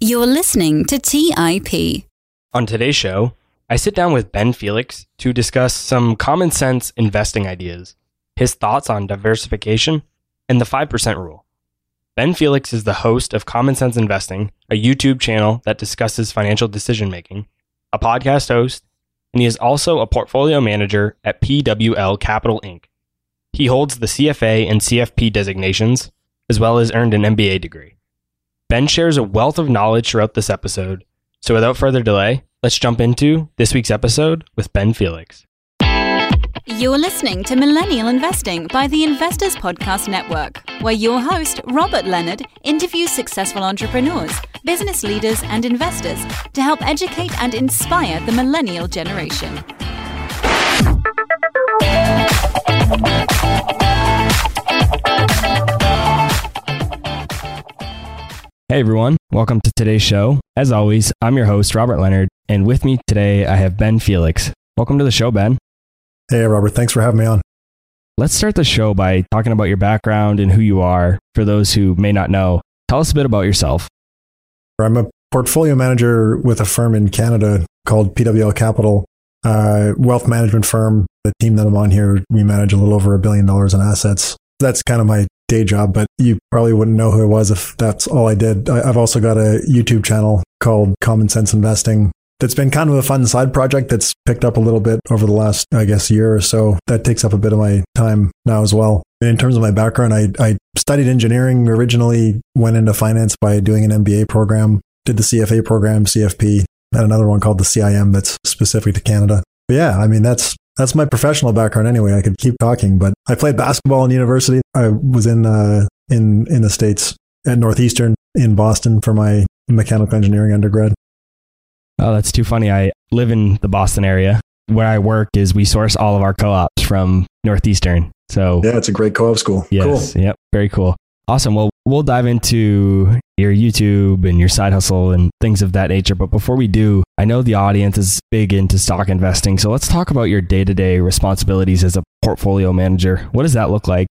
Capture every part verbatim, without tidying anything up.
You're listening to T I P. On today's show, I sit down with Ben Felix to discuss some common sense investing ideas, his thoughts on diversification, and the five percent rule. Ben Felix is the host of Common Sense Investing, a YouTube channel that discusses financial decision making, a podcast host, and he is also a portfolio manager at P W L Capital Incorporated. He holds the C F A and C F P designations, as well as earned an M B A degree. Ben shares a wealth of knowledge throughout this episode, so without further delay, let's jump into this week's episode with Ben Felix. You're listening to Millennial Investing by the Investors Podcast Network, where your host, Robert Leonard, interviews successful entrepreneurs, business leaders, and investors to help educate and inspire the millennial generation. Hey everyone, welcome to today's show. As always, I'm your host, Robert Leonard, and with me today I have Ben Felix. Welcome to the show, Ben. Hey Robert, thanks for having me on. Let's start the show by talking about your background and who you are. For those who may not know, tell us a bit about yourself. I'm a portfolio manager with a firm in Canada called P W L Capital, a wealth management firm. The team that I'm on here, we manage a little over a billion dollars in assets. That's kind of my day job, but you probably wouldn't know who I was if that's all I did. I, I've also got a YouTube channel called Common Sense Investing that's been kind of a fun side project that's picked up a little bit over the last, I guess, year or so. That takes up a bit of my time now as well. And in terms of my background, I, I studied engineering originally, went into finance by doing an M B A program, did the C F A program, C F P, and another one called the C I M that's specific to Canada. But yeah, I mean, that's That's my professional background anyway. I could keep talking, but I played basketball in university. I was in uh, in in the States at Northeastern in Boston for my mechanical engineering undergrad. Oh, that's too funny. I live in the Boston area. Where I work is we source all of our co-ops from Northeastern. So yeah, it's a great co-op school. Yes, cool. Yep, very cool. Awesome. Well, we'll dive into your YouTube and your side hustle and things of that nature. But before we do, I know the audience is big into stock investing. So let's talk about your day-to-day responsibilities as a portfolio manager. What does that look like?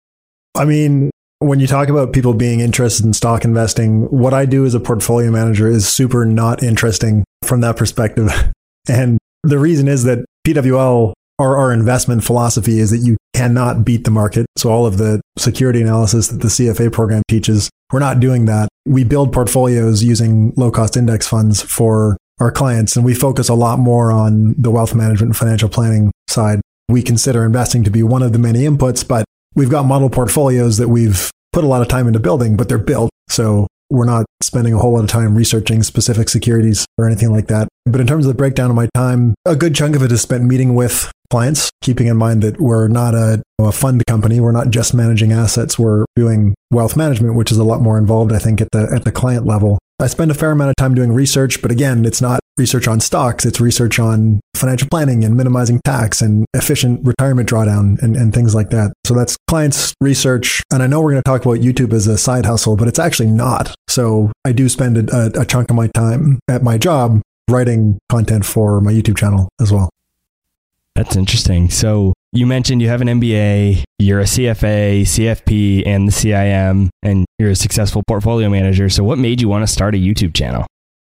I mean, when you talk about people being interested in stock investing, what I do as a portfolio manager is super not interesting from that perspective. And the reason is that P W L, Our, our investment philosophy is that you cannot beat the market. So all of the security analysis that the C F A program teaches, we're not doing that. We build portfolios using low-cost index funds for our clients, and we focus a lot more on the wealth management and financial planning side. We consider investing to be one of the many inputs, but we've got model portfolios that we've put a lot of time into building, but they're built. So we're not spending a whole lot of time researching specific securities or anything like that. But in terms of the breakdown of my time, a good chunk of it is spent meeting with clients, keeping in mind that we're not a, a fund company. We're not just managing assets. We're doing wealth management, which is a lot more involved, I think, at the at the client level. I spend a fair amount of time doing research, but again, it's not research on stocks. It's research on financial planning and minimizing tax and efficient retirement drawdown and, and things like that. So that's clients research. And I know we're going to talk about YouTube as a side hustle, but it's actually not. So I do spend a, a chunk of my time at my job writing content for my YouTube channel as well. That's interesting. So you mentioned you have an M B A, you're a C F A, C F P, and the C I M, and you're a successful portfolio manager. So what made you want to start a YouTube channel?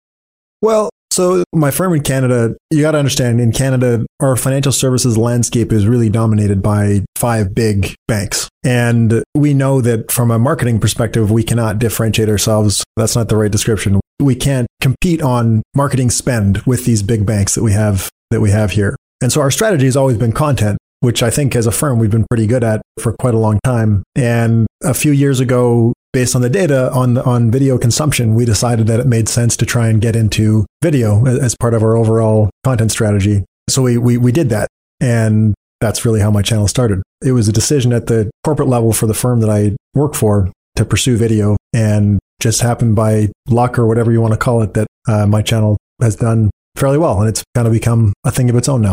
Well, so my firm in Canada, you got to understand, in Canada, our financial services landscape is really dominated by five big banks. And we know that from a marketing perspective, we cannot differentiate ourselves. That's not the right description. We can't compete on marketing spend with these big banks that we have that we have here. And so our strategy has always been content, which I think as a firm, we've been pretty good at for quite a long time. And a few years ago, based on the data on on video consumption, we decided that it made sense to try and get into video as part of our overall content strategy. So we we, we did that. And that's really how my channel started. It was a decision at the corporate level for the firm that I work for to pursue video, and just happened by luck or whatever you want to call it that uh, my channel has done fairly well. And it's kind of become a thing of its own now.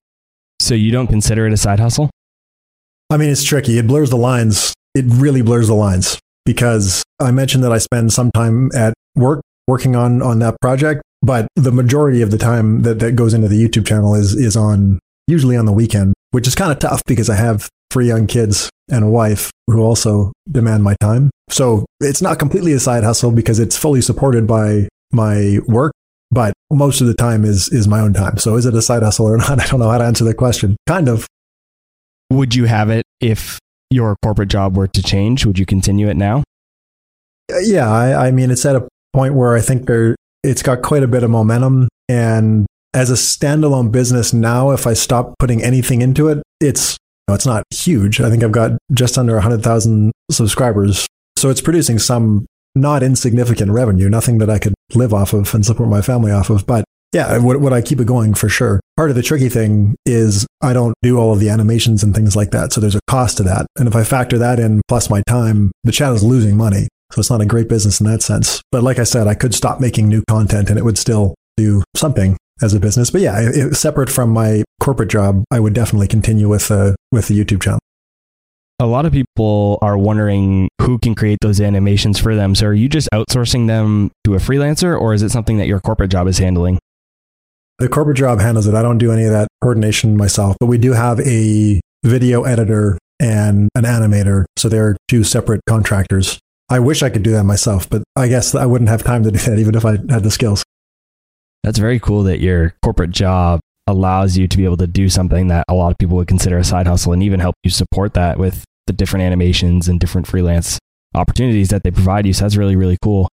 So you don't consider it a side hustle? I mean, it's tricky. It blurs the lines. It really blurs the lines, because I mentioned that I spend some time at work working on, on that project, but the majority of the time that, that goes into the YouTube channel is, is on usually on the weekend, which is kind of tough because I have three young kids and a wife who also demand my time. So it's not completely a side hustle because it's fully supported by my work, but most of the time is is my own time. So is it a side hustle or not? I don't know how to answer that question. Kind of. Would you have it if your corporate job were to change? Would you continue it now? Yeah, I, I mean, it's at a point where I think there it's got quite a bit of momentum. And as a standalone business now, if I stop putting anything into it, it's it's not huge. I think I've got just under one hundred thousand subscribers. So it's producing some not insignificant revenue, nothing that I could live off of and support my family off of. But yeah, would, would I keep it going? For sure. Part of the tricky thing is I don't do all of the animations and things like that. So there's a cost to that. And if I factor that in plus my time, the channel's losing money. So it's not a great business in that sense. But like I said, I could stop making new content and it would still do something as a business. But yeah, it, separate from my corporate job, I would definitely continue with, uh, with the YouTube channel. A lot of people are wondering who can create those animations for them. So are you just outsourcing them to a freelancer, or is it something that your corporate job is handling? The corporate job handles it. I don't do any of that coordination myself, but we do have a video editor and an animator. So they're two separate contractors. I wish I could do that myself, but I guess I wouldn't have time to do that even if I had the skills. That's very cool that your corporate job allows you to be able to do something that a lot of people would consider a side hustle, and even help you support that with the different animations and different freelance opportunities that they provide you. So that's really, really cool.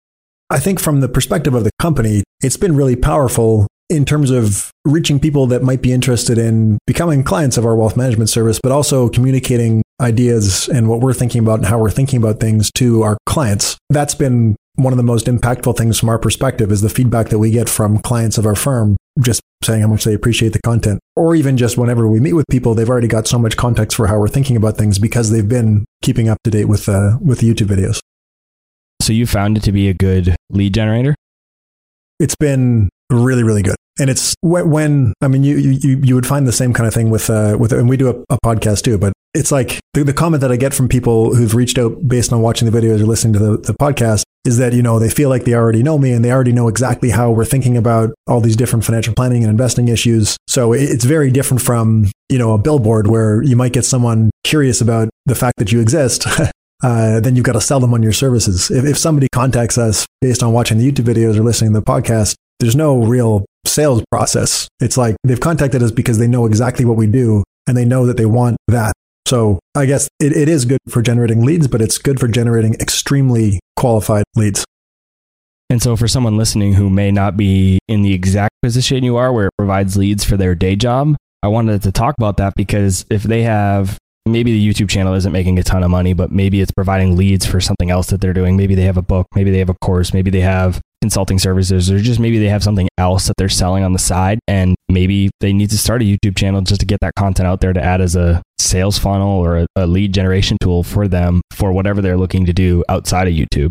I think from the perspective of the company, it's been really powerful in terms of reaching people that might be interested in becoming clients of our wealth management service, but also communicating ideas and what we're thinking about and how we're thinking about things to our clients. That's been one of the most impactful things from our perspective, is the feedback that we get from clients of our firm, just saying how much they appreciate the content. Or even just whenever we meet with people, they've already got so much context for how we're thinking about things because they've been keeping up to date with uh, with the YouTube videos. So you found it to be a good lead generator? It's been really, really good. And it's when, when I mean, you, you, you would find the same kind of thing with, uh, with, and we do a, a podcast too, but it's like the, the comment that I get from people who've reached out based on watching the videos or listening to the, the podcast is that, you know, they feel like they already know me and they already know exactly how we're thinking about all these different financial planning and investing issues. So it's very different from, you know, a billboard where you might get someone curious about the fact that you exist. Uh, then you've got to sell them on your services. If, if somebody contacts us based on watching the YouTube videos or listening to the podcast, there's no real sales process. It's like they've contacted us because they know exactly what we do and they know that they want that. So I guess it, it is good for generating leads, but it's good for generating extremely qualified leads. And so for someone listening who may not be in the exact position you are where it provides leads for their day job, I wanted to talk about that because if they have, maybe the YouTube channel isn't making a ton of money, but maybe it's providing leads for something else that they're doing. Maybe they have a book, maybe they have a course, maybe they have consulting services, or just maybe they have something else that they're selling on the side. And maybe they need to start a YouTube channel just to get that content out there to add as a sales funnel or a, a lead generation tool for them for whatever they're looking to do outside of YouTube.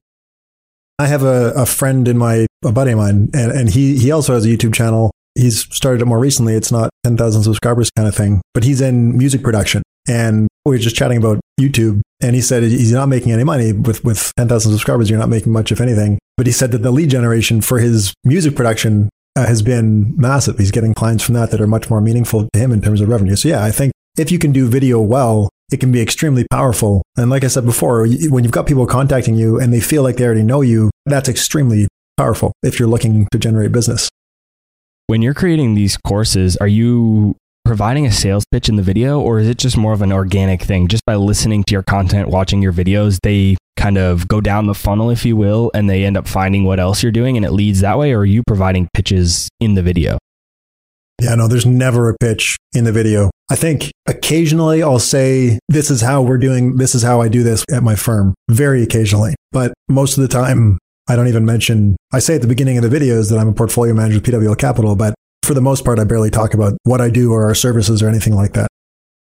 I have a, a friend in my, a buddy of mine, and, and he, he also has a YouTube channel. He's started it more recently. It's not ten thousand subscribers kind of thing, but he's in music production. And we were just chatting about YouTube, and he said he's not making any money with, with ten thousand subscribers. You're not making much, if anything. But he said that the lead generation for his music production uh, has been massive. He's getting clients from that that are much more meaningful to him in terms of revenue. So yeah, I think if you can do video well, it can be extremely powerful. And like I said before, when you've got people contacting you and they feel like they already know you, that's extremely powerful if you're looking to generate business. When you're creating these courses, are you providing a sales pitch in the video, or is it just more of an organic thing? Just by listening to your content, watching your videos, they kind of go down the funnel, if you will, and they end up finding what else you're doing and it leads that way? Or are you providing pitches in the video? Yeah, no, there's never a pitch in the video. I think occasionally I'll say, this is how we're doing, this is how I do this at my firm, very occasionally. But most of the time, I don't even mention, I say at the beginning of the videos that I'm a portfolio manager with P W L Capital, but for the most part, I barely talk about what I do or our services or anything like that.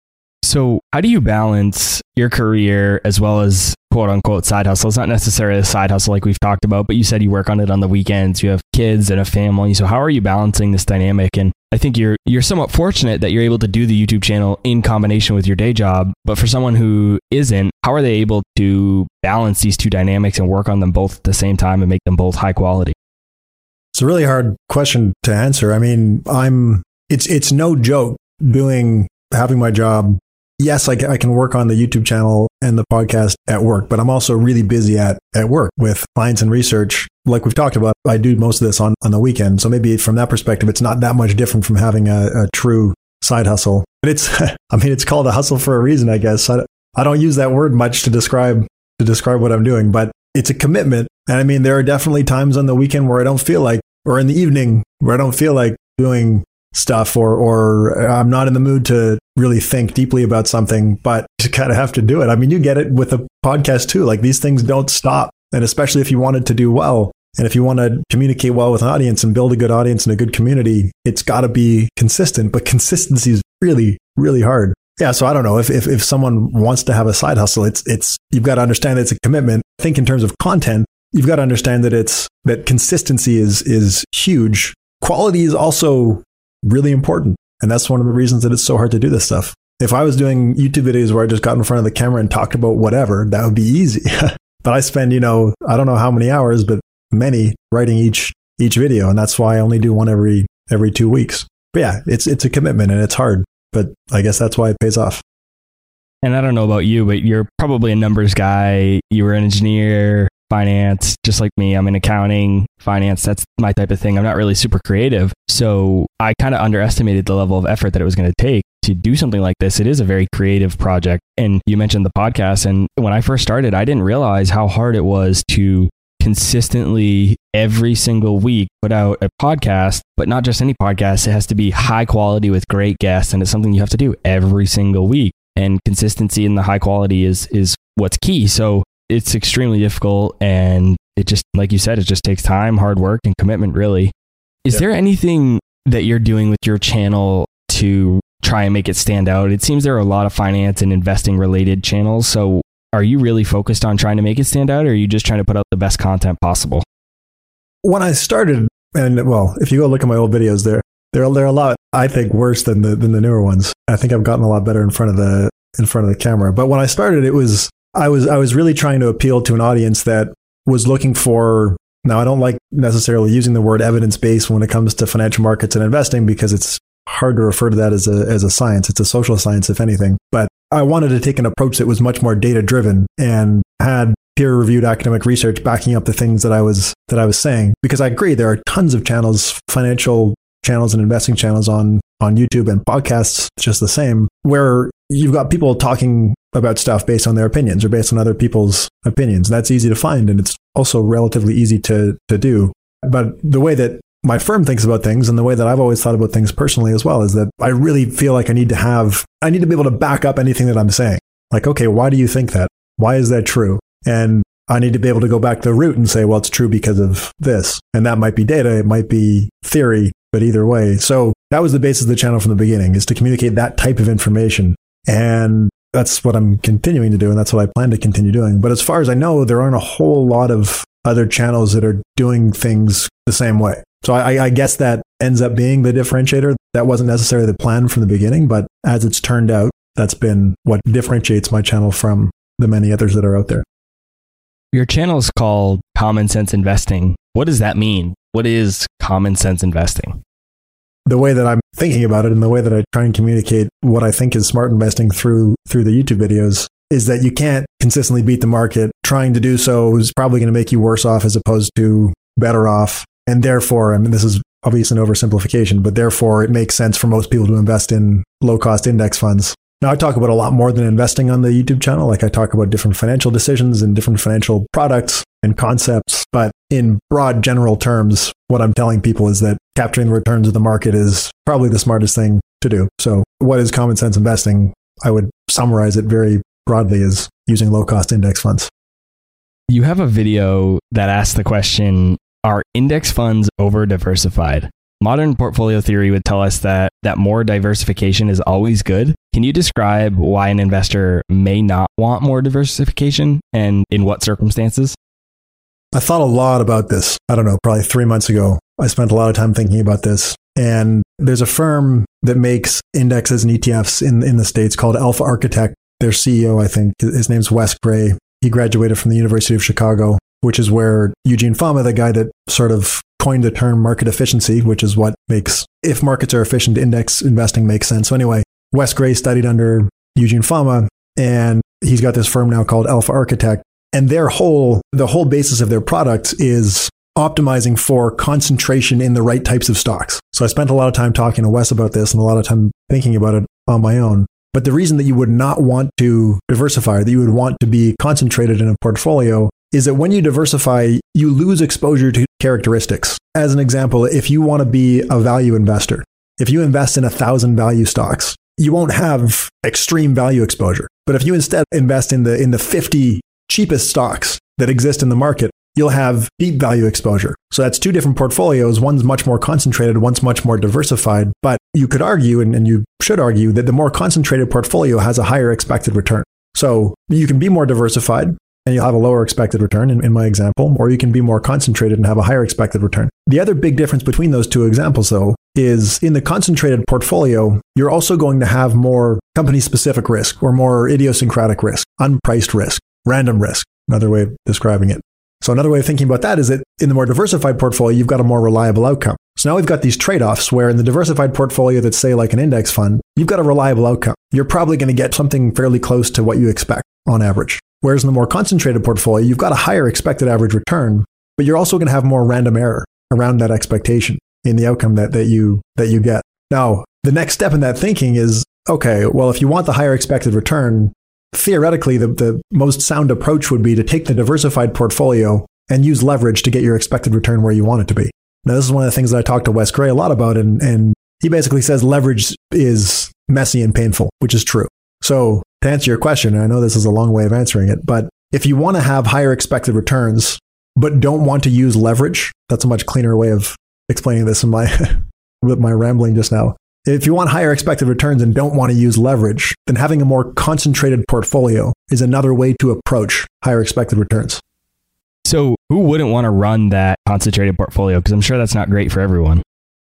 So how do you balance your career as well as quote unquote side hustle? It's not necessarily a side hustle like we've talked about, but you said you work on it on the weekends, you have kids and a family. So how are you balancing this dynamic? And I think you're you're somewhat fortunate that you're able to do the YouTube channel in combination with your day job. But for someone who isn't, how are they able to balance these two dynamics and work on them both at the same time and make them both high quality? It's a really hard question to answer. I mean, I'm it's it's no joke doing having my job yes, I can, I can work on the YouTube channel and the podcast at work, but I'm also really busy at, at work with clients and research. Like we've talked about, I do most of this on, on the weekend. So maybe from that perspective, it's not that much different from having a, a true side hustle. But it's, I mean, it's called a hustle for a reason, I guess. I, I don't use that word much to describe, to describe what I'm doing, but it's a commitment. And I mean, there are definitely times on the weekend where I don't feel like, or in the evening where I don't feel like doing stuff, or or I'm not in the mood to really think deeply about something, but you kind of have to do it. I mean, you get it with a podcast too. Like these things don't stop. And especially if you wanted to do well, and if you want to communicate well with an audience and build a good audience and a good community, it's got to be consistent. But consistency is really, really hard. Yeah. So I don't know if, if, if someone wants to have a side hustle, it's, it's, you've got to understand that it's a commitment. Think in terms of content. You've got to understand that it's, that consistency is, is huge. Quality is also really important. And that's one of the reasons that it's so hard to do this stuff. If I was doing YouTube videos where I just got in front of the camera and talked about whatever, that would be easy. But I spend, you know, I don't know how many hours, but many writing each, each video. And that's why I only do one every, every two weeks. But yeah, it's, it's a commitment and it's hard, but I guess that's why it pays off. And I don't know about you, but you're probably a numbers guy. You were an engineer, finance, just like me. I'm in accounting, finance. That's my type of thing. I'm not really super creative. So I kind of underestimated the level of effort that it was going to take to do something like this. It is a very creative project. And you mentioned the podcast. And when I first started, I didn't realize how hard it was to consistently every single week put out a podcast, but not just any podcast. It has to be high quality with great guests. And it's something you have to do every single week. And consistency in the high quality is, is what's key. So it's extremely difficult. And it just, like you said, it just takes time, hard work, and commitment, really. Is yeah. there anything that you're doing with your channel to try and make it stand out? It seems there are a lot of finance and investing related channels. So are you really focused on trying to make it stand out, or are you just trying to put out the best content possible? When I started, and well, if you go look at my old videos, there, they're, they're a lot, I think, worse than the, than the newer ones. I think I've gotten a lot better in front of the, in front of the camera. But when I started, it was, I was, I was really trying to appeal to an audience that was looking for, now I don't like necessarily using the word evidence-based when it comes to financial markets and investing, because it's hard to refer to that as a, as a science. It's a social science, if anything. But I wanted to take an approach that was much more data-driven and had peer-reviewed academic research backing up the things that I was, that I was saying. Because I agree, there are tons of channels, financial channels and investing channels on, on YouTube, and podcasts just the same, where you've got people talking about stuff based on their opinions or based on other people's opinions. That's easy to find, and it's also relatively easy to, to do. But the way that my firm thinks about things, and the way that I've always thought about things personally as well, is that I really feel like I need to have, I need to be able to back up anything that I'm saying. Like, okay, why do you think that? Why is that true? And I need to be able to go back to the root and say, well, it's true because of this. And that might be data, it might be theory, but either way. So that was the basis of the channel from the beginning, is to communicate that type of information. And that's what I'm continuing to do, and that's what I plan to continue doing. But as far as I know, there aren't a whole lot of other channels that are doing things the same way. So I, I guess that ends up being the differentiator. That wasn't necessarily the plan from the beginning, but as it's turned out, that's been what differentiates my channel from the many others that are out there. Your channel is called Common Sense Investing. What does that mean? What is common sense investing? The way that I'm thinking about it, and the way that I try and communicate what I think is smart investing through through the YouTube videos, is that you can't consistently beat the market. Trying to do so is probably going to make you worse off as opposed to better off. And therefore, I mean, this is obviously an oversimplification, but therefore it makes sense for most people to invest in low-cost index funds. Now, I talk about a lot more than investing on the YouTube channel. Like I talk about different financial decisions and different financial products and concepts. But in broad general terms, what I'm telling people is that capturing the returns of the market is probably the smartest thing to do. So what is common sense investing? I would summarize it very broadly as using low-cost index funds. You have a video that asks the question, are index funds over-diversified? Modern portfolio theory would tell us that, that more diversification is always good. Can you describe why an investor may not want more diversification, and in what circumstances? I thought a lot about this. I don't know, probably three months ago. I spent a lot of time thinking about this. And there's a firm that makes indexes and E T Fs in, in the States called Alpha Architect. Their C E O, I think, his name's Wes Gray. He graduated from the University of Chicago, which is where Eugene Fama, the guy that sort of coined the term market efficiency, which is what makes, if markets are efficient, index investing makes sense. So anyway, Wes Gray studied under Eugene Fama, and he's got this firm now called Alpha Architect. And their whole, the whole basis of their product is optimizing for concentration in the right types of stocks. So I spent a lot of time talking to Wes about this and a lot of time thinking about it on my own. But the reason that you would not want to diversify, that you would want to be concentrated in a portfolio, is that when you diversify, you lose exposure to characteristics. As an example, if you want to be a value investor, if you invest in a thousand value stocks, you won't have extreme value exposure. But if you instead invest in the in the fifty cheapest stocks that exist in the market, you'll have deep value exposure. So that's two different portfolios. One's much more concentrated, one's much more diversified. But you could argue, and, and you should argue, that the more concentrated portfolio has a higher expected return. So you can be more diversified and you'll have a lower expected return in, in my example, or you can be more concentrated and have a higher expected return. The other big difference between those two examples, though, is in the concentrated portfolio, you're also going to have more company-specific risk or more idiosyncratic risk, unpriced risk, random risk, another way of describing it. So another way of thinking about that is that in the more diversified portfolio, you've got a more reliable outcome. So now we've got these trade-offs where in the diversified portfolio that's, say, like an index fund, you've got a reliable outcome. You're probably going to get something fairly close to what you expect on average. Whereas in the more concentrated portfolio, you've got a higher expected average return, but you're also going to have more random error around that expectation in the outcome that, that you that you get. Now, the next step in that thinking is, okay, well, if you want the higher expected return, theoretically, the, the most sound approach would be to take the diversified portfolio and use leverage to get your expected return where you want it to be. Now, this is one of the things that I talk to Wes Gray a lot about, and, and he basically says leverage is messy and painful, which is true. So to answer your question, and I know this is a long way of answering it, but if you want to have higher expected returns, but don't want to use leverage, that's a much cleaner way of explaining this in my, with my rambling just now. If you want higher expected returns and don't want to use leverage, then having a more concentrated portfolio is another way to approach higher expected returns. So who wouldn't want to run that concentrated portfolio? Because I'm sure that's not great for everyone.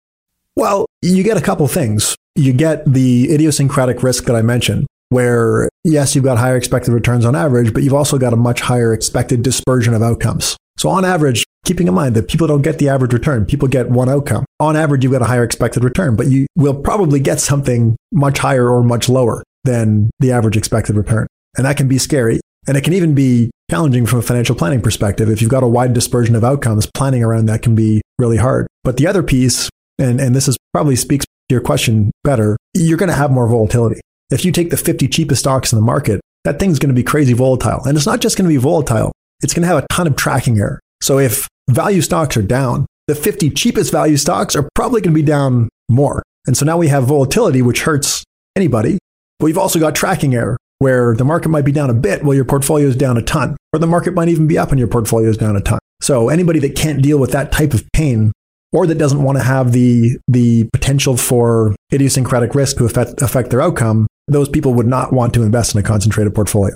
Well, you get a couple things. You get the idiosyncratic risk that I mentioned, where yes, you've got higher expected returns on average, but you've also got a much higher expected dispersion of outcomes. So on average, keeping in mind that people don't get the average return, people get one outcome. On average, you've got a higher expected return, but you will probably get something much higher or much lower than the average expected return. And that can be scary. And it can even be challenging from a financial planning perspective. If you've got a wide dispersion of outcomes, planning around that can be really hard. But the other piece, and, and this is probably speaks to your question better, you're going to have more volatility. If you take the fifty cheapest stocks in the market, that thing's going to be crazy volatile. And it's not just going to be volatile. It's going to have a ton of tracking error. So if value stocks are down, the fifty cheapest value stocks are probably going to be down more. And so now we have volatility, which hurts anybody. But we've also got tracking error, where the market might be down a bit while your portfolio is down a ton, or the market might even be up and your portfolio is down a ton. So anybody that can't deal with that type of pain, or that doesn't want to have the the potential for idiosyncratic risk to affect, affect their outcome, those people would not want to invest in a concentrated portfolio.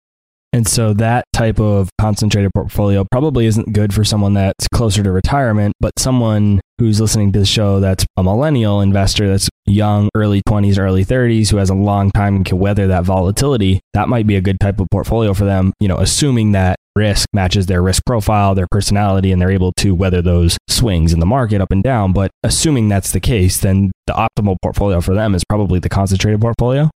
And so that type of concentrated portfolio probably isn't good for someone that's closer to retirement, but someone who's listening to the show that's a millennial investor that's young, early twenties, early thirties, who has a long time and can weather that volatility, that might be a good type of portfolio for them, you know, assuming that risk matches their risk profile, their personality, and they're able to weather those swings in the market up and down. But assuming that's the case, then the optimal portfolio for them is probably the concentrated portfolio.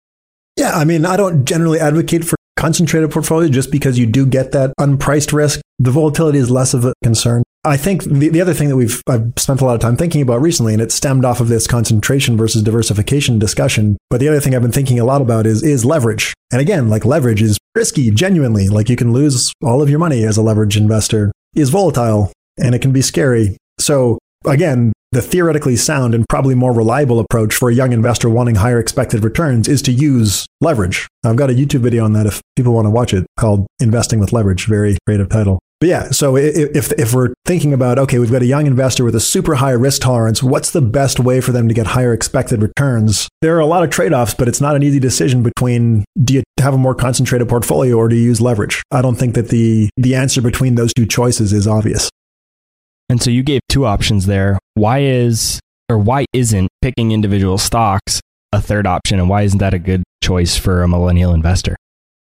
Yeah, I mean, I don't generally advocate for concentrated portfolio just because you do get that unpriced risk. The volatility is less of a concern. I think the, the other thing that we've I've spent a lot of time thinking about recently, and it stemmed off of this concentration versus diversification discussion, but the other thing I've been thinking a lot about is is leverage. And again, like leverage is risky, genuinely. Like you can lose all of your money as a leverage investor. Is volatile and it can be scary. So again, the theoretically sound and probably more reliable approach for a young investor wanting higher expected returns is to use leverage. I've got a YouTube video on that if people want to watch it, called Investing with Leverage. Very creative title. But yeah, so if if we're thinking about, okay, we've got a young investor with a super high risk tolerance, what's the best way for them to get higher expected returns? There are a lot of trade-offs, but it's not an easy decision between, do you have a more concentrated portfolio or do you use leverage? I don't think that the the answer between those two choices is obvious. And so you gave two options there. Why is, or why isn't picking individual stocks a third option? And why isn't that a good choice for a millennial investor?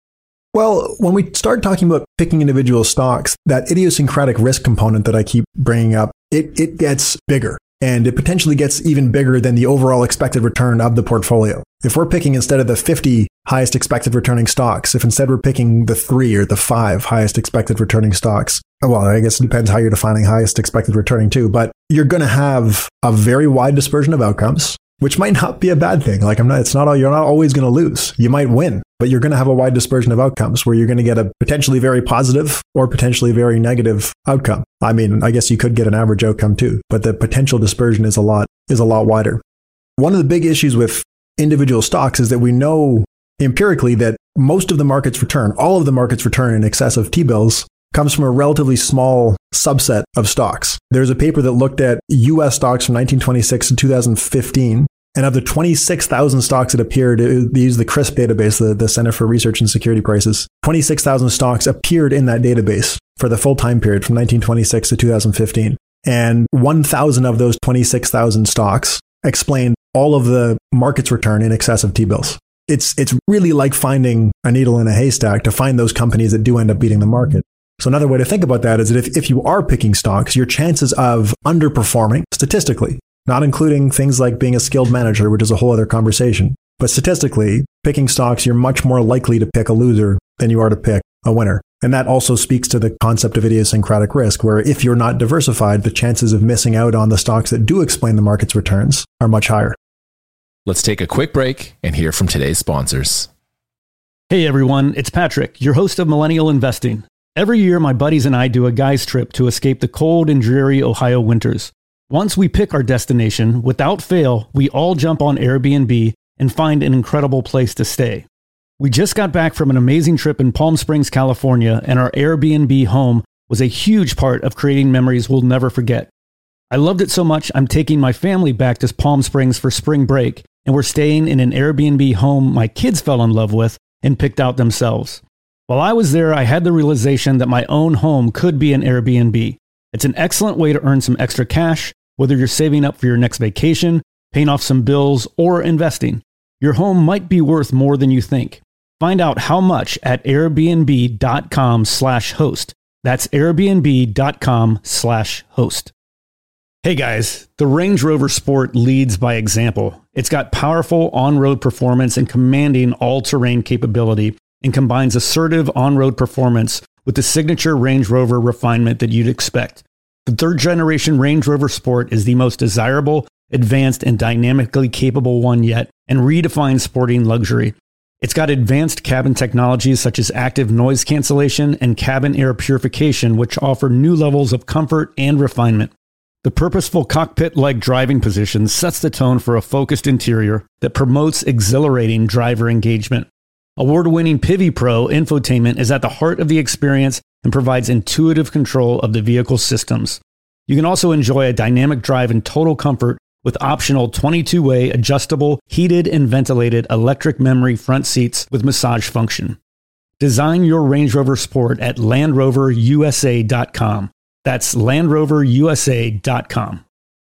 Well, when we start talking about picking individual stocks, that idiosyncratic risk component that I keep bringing up, it, it gets bigger. And it potentially gets even bigger than the overall expected return of the portfolio. If we're picking instead of the fifty highest expected returning stocks, if instead we're picking the three or the five highest expected returning stocks, well, I guess it depends how you're defining highest expected returning too, but you're going to have a very wide dispersion of outcomes, which might not be a bad thing. Like I'm not, it's not all, you're not always going to lose. You might win, but you're going to have a wide dispersion of outcomes where you're going to get a potentially very positive or potentially very negative outcome. I mean, I guess you could get an average outcome too, but the potential dispersion is a lot, is a lot wider. One of the big issues with individual stocks is that we know empirically that most of the market's return, all of the market's return in excess of T-bills comes from a relatively small subset of stocks. There's a paper that looked at U S stocks from nineteen twenty-six to two thousand fifteen. And of the twenty-six thousand stocks that appeared, they used the CRISP database, the, the Center for Research and Security Prices. twenty-six thousand stocks appeared in that database for the full time period from nineteen twenty-six to two thousand fifteen. And one thousand of those twenty-six thousand stocks explained all of the market's return in excess of T-bills. It's, it's really like finding a needle in a haystack to find those companies that do end up beating the market. So another way to think about that is that if, if you are picking stocks, your chances of underperforming statistically, not including things like being a skilled manager, which is a whole other conversation, but statistically, picking stocks, you're much more likely to pick a loser than you are to pick a winner. And that also speaks to the concept of idiosyncratic risk, where if you're not diversified, the chances of missing out on the stocks that do explain the market's returns are much higher. Let's take a quick break and hear from today's sponsors. Hey everyone, it's Patrick, your host of Millennial Investing. Every year, my buddies and I do a guy's trip to escape the cold and dreary Ohio winters. Once we pick our destination, without fail, we all jump on Airbnb and find an incredible place to stay. We just got back from an amazing trip in Palm Springs, California, and our Airbnb home was a huge part of creating memories we'll never forget. I loved it so much, I'm taking my family back to Palm Springs for spring break, and we're staying in an Airbnb home my kids fell in love with and picked out themselves. While I was there, I had the realization that my own home could be an Airbnb. It's an excellent way to earn some extra cash, whether you're saving up for your next vacation, paying off some bills, or investing. Your home might be worth more than you think. Find out how much at airbnb.com slash host. That's airbnb.com slash host. Hey guys, the Range Rover Sport leads by example. It's got powerful on-road performance and commanding all-terrain capability, and combines assertive on-road performance with the signature Range Rover refinement that you'd expect. The third-generation Range Rover Sport is the most desirable, advanced, and dynamically capable one yet, and redefines sporting luxury. It's got advanced cabin technologies such as active noise cancellation and cabin air purification, which offer new levels of comfort and refinement. The purposeful cockpit-like driving position sets the tone for a focused interior that promotes exhilarating driver engagement. Award-winning Pivi Pro infotainment is at the heart of the experience and provides intuitive control of the vehicle systems. You can also enjoy a dynamic drive in total comfort with optional twenty-two way adjustable, heated and ventilated electric memory front seats with massage function. Design your Range Rover Sport at land rover u s a dot com. That's land rover u s a dot com.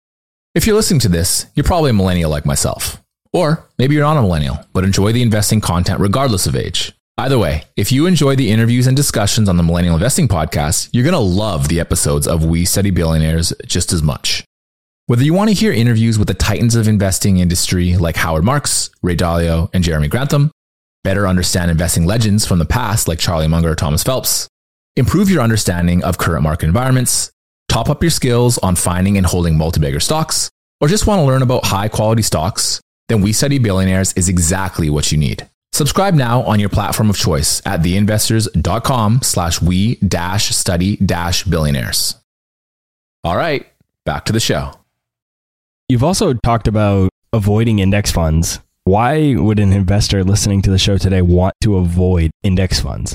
If you're listening to this, you're probably a millennial like myself. Or maybe you're not a millennial, but enjoy the investing content regardless of age. Either way, if you enjoy the interviews and discussions on the Millennial Investing Podcast, you're going to love the episodes of We Study Billionaires just as much. Whether you want to hear interviews with the titans of investing industry like Howard Marks, Ray Dalio, and Jeremy Grantham, better understand investing legends from the past like Charlie Munger or Thomas Phelps, improve your understanding of current market environments, top up your skills on finding and holding multi-bagger stocks, or just want to learn about high-quality stocks, then We Study Billionaires is exactly what you need. Subscribe now on your platform of choice at theinvestors.com slash we dash study dash billionaires. All right, back to the show. You've also talked about avoiding index funds. Why would an investor listening to the show today want to avoid index funds?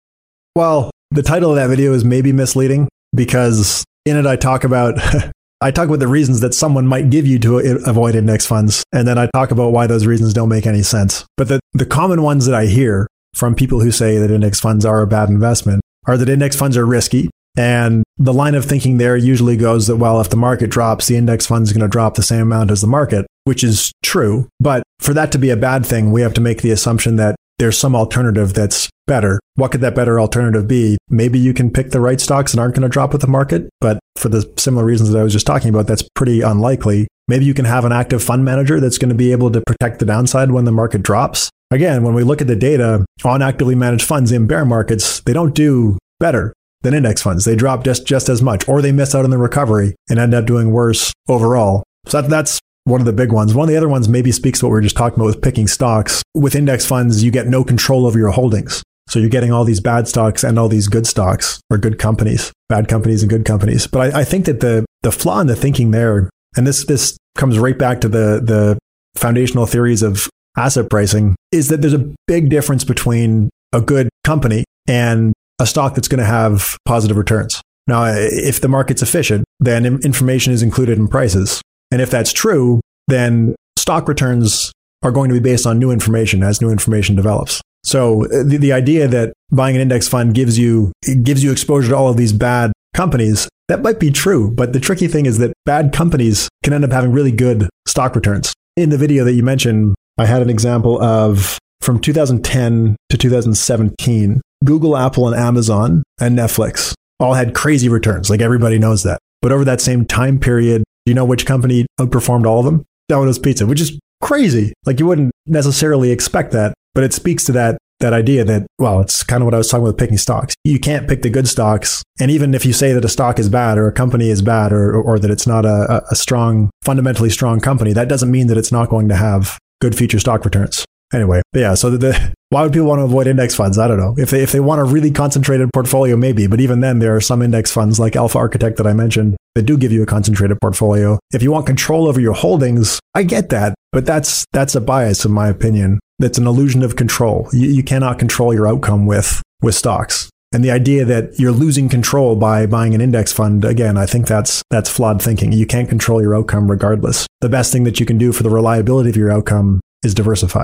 Well, the title of that video is maybe misleading because in it I talk about I talk about the reasons that someone might give you to avoid index funds, and then I talk about why those reasons don't make any sense. But the, the common ones that I hear from people who say that index funds are a bad investment are that index funds are risky. And the line of thinking there usually goes that, well, if the market drops, the index fund is going to drop the same amount as the market, which is true. But for that to be a bad thing, we have to make the assumption that there's some alternative that's better. What could that better alternative be? Maybe you can pick the right stocks that aren't going to drop with the market, but for the similar reasons that I was just talking about, that's pretty unlikely. Maybe you can have an active fund manager that's going to be able to protect the downside when the market drops. again, when we look at the data on actively managed funds in bear markets, they don't do better than index funds. They drop just, just as much, or they miss out on the recovery and end up doing worse overall. So that, that's one of the big ones. One of the other ones maybe speaks to what we were just talking about with picking stocks. With index funds, you get no control over your holdings. So you're getting all these bad stocks and all these good stocks, or good companies, bad companies and good companies. But I, I think that the the flaw in the thinking there, and this this comes right back to the the foundational theories of asset pricing, is that there's a big difference between a good company and a stock that's going to have positive returns. Now, if the market's efficient, then information is included in prices. And if that's true, then stock returns are going to be based on new information as new information develops. So the, the idea that buying an index fund gives you gives you exposure to all of these bad companies, that might be true. But the tricky thing is that bad companies can end up having really good stock returns. In the video that you mentioned, I had an example of from two thousand ten to two thousand seventeen, Google, Apple, and Amazon and Netflix all had crazy returns. Like everybody knows that. But over that same time period, do you know which company outperformed all of them? Domino's Pizza, which is crazy. Like you wouldn't necessarily expect that, but it speaks to that that idea that, well, it's kind of what I was talking about with picking stocks. You can't pick the good stocks. And even if you say that a stock is bad or a company is bad or, or that it's not a, a strong, fundamentally strong company, that doesn't mean that it's not going to have good future stock returns. Anyway, yeah, so the, the why would people want to avoid index funds? I don't know. If they, if they want a really concentrated portfolio, maybe. But even then, there are some index funds like Alpha Architect that I mentioned that do give you a concentrated portfolio. If you want control over your holdings, I get that. But that's that's a bias, in my opinion. That's an illusion of control. You, you cannot control your outcome with, with stocks. And the idea that you're losing control by buying an index fund, again, I think that's that's flawed thinking. You can't control your outcome regardless. The best thing that you can do for the reliability of your outcome is diversify.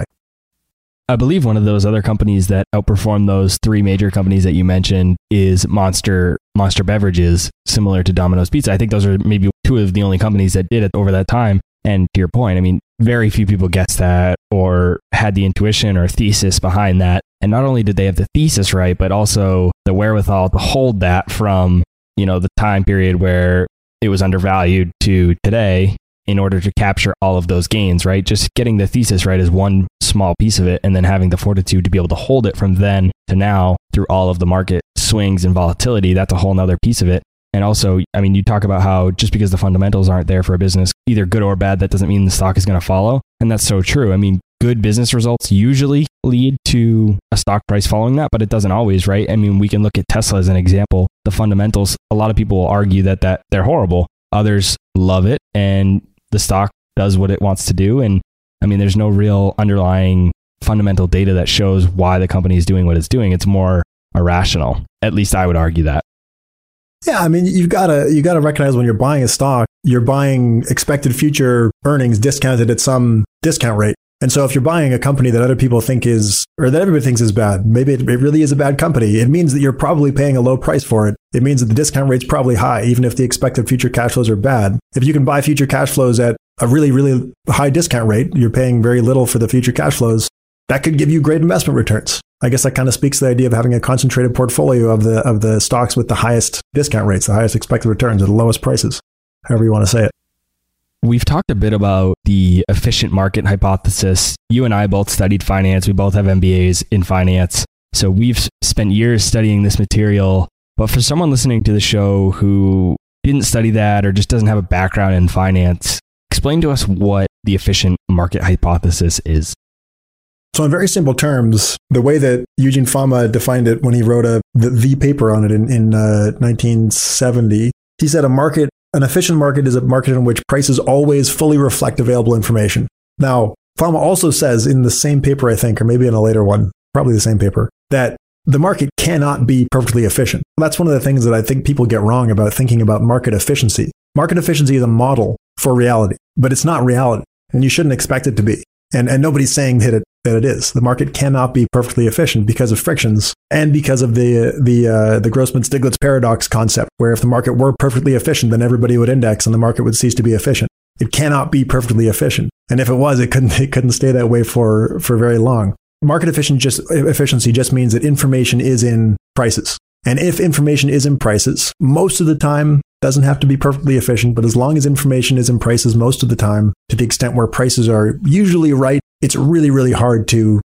I believe one of those other companies that outperform those three major companies that you mentioned is Monster Monster Beverages, similar to Domino's Pizza. I think those are maybe two of the only companies that did it over that time. And to your point, I mean, very few people guessed that or had the intuition or thesis behind that. And not only did they have the thesis right, but also the wherewithal to hold that from, you know, the time period where it was undervalued to today in order to capture all of those gains, right? Just getting the thesis right is one small piece of it, and then having the fortitude to be able to hold it from then to now through all of the market swings and volatility, that's a whole nother piece of it. And also, I mean, you talk about how just because the fundamentals aren't there for a business, either good or bad, that doesn't mean the stock is going to follow. And that's so true. I mean, good business results usually lead to a stock price following that, but it doesn't always, right? I mean, we can look at Tesla as an example. The fundamentals, a lot of people will argue that, that they're horrible. Others love it, and the stock does what it wants to do. And I mean, there's no real underlying fundamental data that shows why the company is doing what it's doing. It's more irrational. At least I would argue that. Yeah, I mean, you've got to you got to recognize when you're buying a stock, you're buying expected future earnings discounted at some discount rate. And so if you're buying a company that other people think is, or that everybody thinks is bad, maybe it, it really is a bad company, it means that you're probably paying a low price for it. It means that the discount rate's probably high, even if the expected future cash flows are bad. If you can buy future cash flows at a really, really high discount rate, you're paying very little for the future cash flows. That could give you great investment returns. I guess that kind of speaks to the idea of having a concentrated portfolio of the of the stocks with the highest discount rates, the highest expected returns at the lowest prices, however you want to say it. We've talked a bit about the efficient market hypothesis. You and I both studied finance. We both have M B As in finance. So we've spent years studying this material. But for someone listening to the show who didn't study that or just doesn't have a background in finance, explain to us what the efficient market hypothesis is. So in very simple terms, the way that Eugene Fama defined it when he wrote a the, the paper on it in, in uh, nineteen seventy, he said a market An efficient market is a market in which prices always fully reflect available information. Now, Fama also says in the same paper, I think, or maybe in a later one, probably the same paper, that the market cannot be perfectly efficient. That's one of the things that I think people get wrong about thinking about market efficiency. Market efficiency is a model for reality, but it's not reality, and you shouldn't expect it to be. And, and nobody's saying that it, that it is. The market cannot be perfectly efficient because of frictions and because of the the uh, the Grossman-Stiglitz paradox concept, where if the market were perfectly efficient, then everybody would index and the market would cease to be efficient. It cannot be perfectly efficient. And if it was, it couldn't it couldn't stay that way for, for very long. Market efficient just, efficiency just means that information is in prices. And if information is in prices, most of the time, doesn't have to be perfectly efficient, but as long as information is in prices most of the time, to the extent where prices are usually right, it's really, really hard to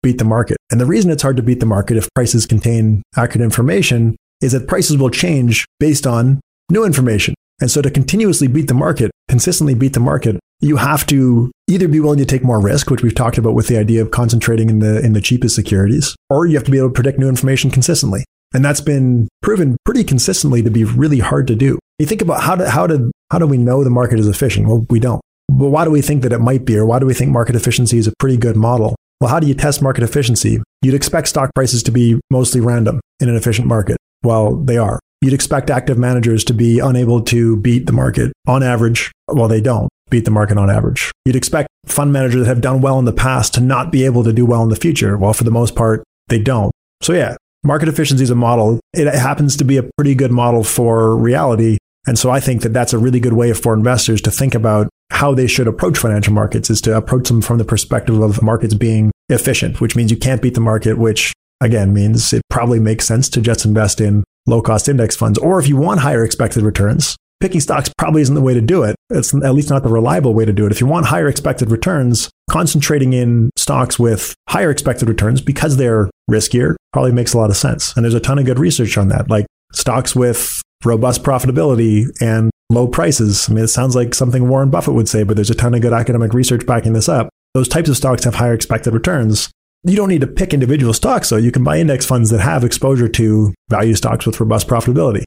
beat the market. And the reason it's hard to beat the market if prices contain accurate information is that prices will change based on new information. And so to continuously beat the market, consistently beat the market, you have to either be willing to take more risk, which we've talked about with the idea of concentrating in the in the cheapest securities, or you have to be able to predict new information consistently. And that's been proven pretty consistently to be really hard to do. You think about how do, how do, how do we know the market is efficient? Well, we don't. But why do we think that it might be, or why do we think market efficiency is a pretty good model? Well, how do you test market efficiency? You'd expect stock prices to be mostly random in an efficient market. Well, they are. You'd expect active managers to be unable to beat the market on average. Well, they don't beat the market on average. You'd expect fund managers that have done well in the past to not be able to do well in the future. Well, for the most part, they don't. So yeah, market efficiency is a model. It happens to be a pretty good model for reality. And so I think that that's a really good way for investors to think about how they should approach financial markets, is to approach them from the perspective of markets being efficient, which means you can't beat the market, which again means it probably makes sense to just invest in low-cost index funds. Or if you want higher expected returns, picking stocks probably isn't the way to do it. It's at least not the reliable way to do it. If you want higher expected returns, concentrating in stocks with higher expected returns because they're riskier probably makes a lot of sense. And there's a ton of good research on that, like stocks with robust profitability and low prices. I mean, it sounds like something Warren Buffett would say, but there's a ton of good academic research backing this up. Those types of stocks have higher expected returns. You don't need to pick individual stocks, though. You can buy index funds that have exposure to value stocks with robust profitability.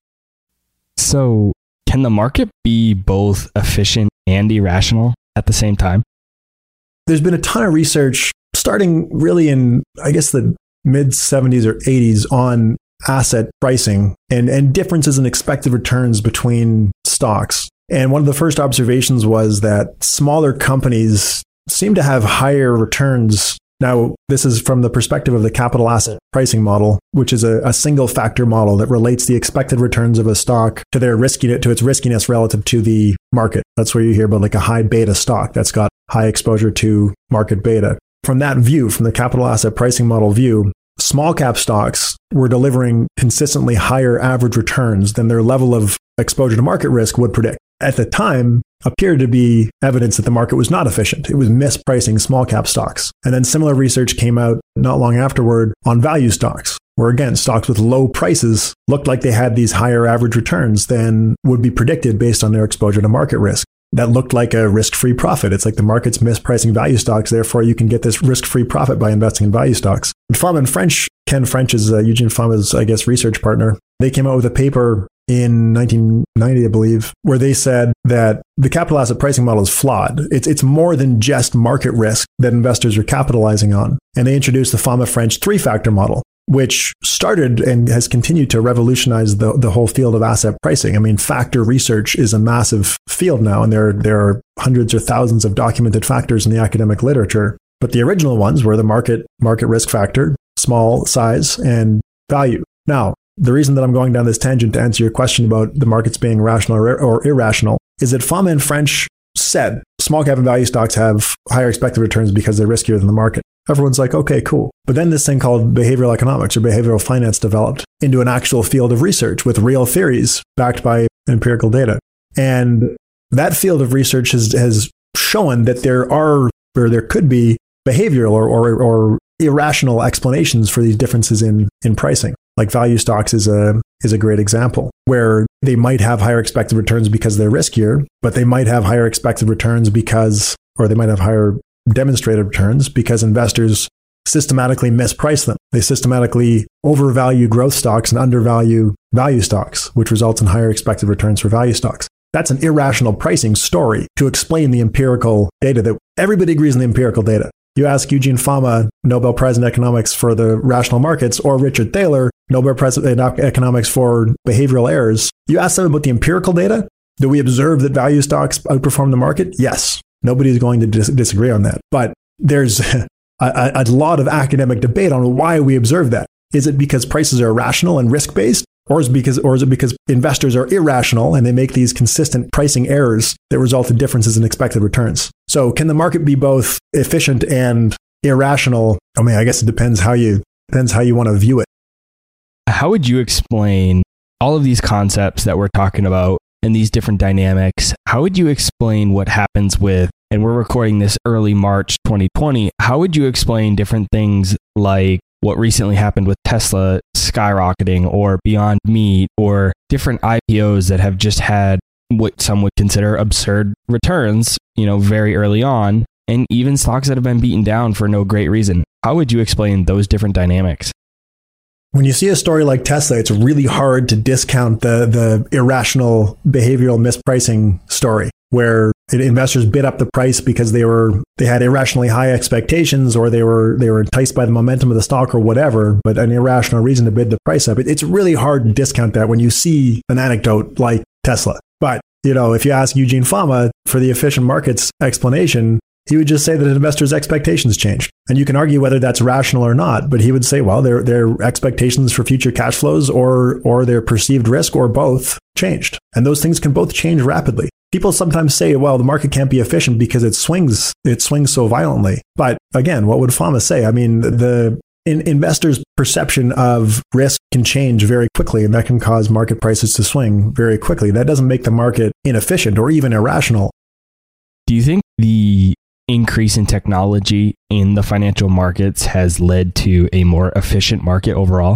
So can the market be both efficient and irrational at the same time? There's been a ton of research starting really in, I guess, the mid seventies or eighties on asset pricing and, and differences in expected returns between stocks. And one of the first observations was that smaller companies seem to have higher returns. Now, this is from the perspective of the capital asset pricing model, which is a, a single factor model that relates the expected returns of a stock to their riskiness, to its riskiness relative to the market. That's where you hear about like a high beta stock that's got high exposure to market beta. From that view, from the capital asset pricing model view, small cap stocks were delivering consistently higher average returns than their level of exposure to market risk would predict. At the time, appeared to be evidence that the market was not efficient. It was mispricing small cap stocks. And then similar research came out not long afterward on value stocks, where again, stocks with low prices looked like they had these higher average returns than would be predicted based on their exposure to market risk. That looked like a risk-free profit. It's like the market's mispricing value stocks, therefore you can get this risk-free profit by investing in value stocks. And Fama and French, Ken French is uh, Eugene Fama's, I guess, research partner. They came out with a paper in nineteen ninety, I believe, where they said that the capital asset pricing model is flawed. It's it's more than just market risk that investors are capitalizing on. And they introduced the Fama-French three-factor model, which started and has continued to revolutionize the, the whole field of asset pricing. I mean, factor research is a massive field now, and there, there are hundreds or thousands of documented factors in the academic literature. But the original ones were the market, market risk factor, small size, and value. Now, the reason that I'm going down this tangent to answer your question about the markets being rational or, or irrational is that Fama and French said small cap and value stocks have higher expected returns because they're riskier than the market. Everyone's like, okay, cool. But then this thing called behavioral economics or behavioral finance developed into an actual field of research with real theories backed by empirical data. And that field of research has, has shown that there are, or there could be behavioral or, or, or irrational explanations for these differences in, in pricing. Like value stocks is a is a great example, where they might have higher expected returns because they're riskier, but they might have higher expected returns because, or they might have higher demonstrated returns because investors systematically misprice them. They systematically overvalue growth stocks and undervalue value stocks, which results in higher expected returns for value stocks. That's an irrational pricing story to explain the empirical data that everybody agrees on the empirical data. You ask Eugene Fama, Nobel Prize in Economics for the rational markets, or Richard Thaler, Nobel Prize in Economics for behavioral errors. You ask them about the empirical data. Do we observe that value stocks outperform the market? Yes. Nobody is going to dis- disagree on that. But there's a, a lot of academic debate on why we observe that. Is it because prices are rational and risk-based? Or is, it because, or is it because investors are irrational and they make these consistent pricing errors that result in differences in expected returns? So can the market be both efficient and irrational? I mean, I guess it depends how you depends how you want to view it. How would you explain all of these concepts that we're talking about and these different dynamics? How would you explain what happens with, and we're recording this early March twenty twenty, how would you explain different things like what recently happened with Tesla skyrocketing, or Beyond Meat, or different I P Os that have just had what some would consider absurd returns, you know, very early on, and even stocks that have been beaten down for no great reason. How would you explain those different dynamics? When you see a story like Tesla, it's really hard to discount the the irrational behavioral mispricing story, where investors bid up the price because they were they had irrationally high expectations, or they were they were enticed by the momentum of the stock or whatever, but an irrational reason to bid the price up. It, it's really hard to discount that when you see an anecdote like Tesla. But, you know, if you ask Eugene Fama for the efficient markets explanation, he would just say that investors' expectations changed. And you can argue whether that's rational or not, but he would say, well, their their expectations for future cash flows or or their perceived risk or both changed. And those things can both change rapidly. People sometimes say, well, the market can't be efficient because it swings it swings so violently. But again, what would Fama say? I mean, the in, investors' perception of risk can change very quickly, and that can cause market prices to swing very quickly. That doesn't make the market inefficient or even irrational. Do you think the increase in technology in the financial markets has led to a more efficient market overall?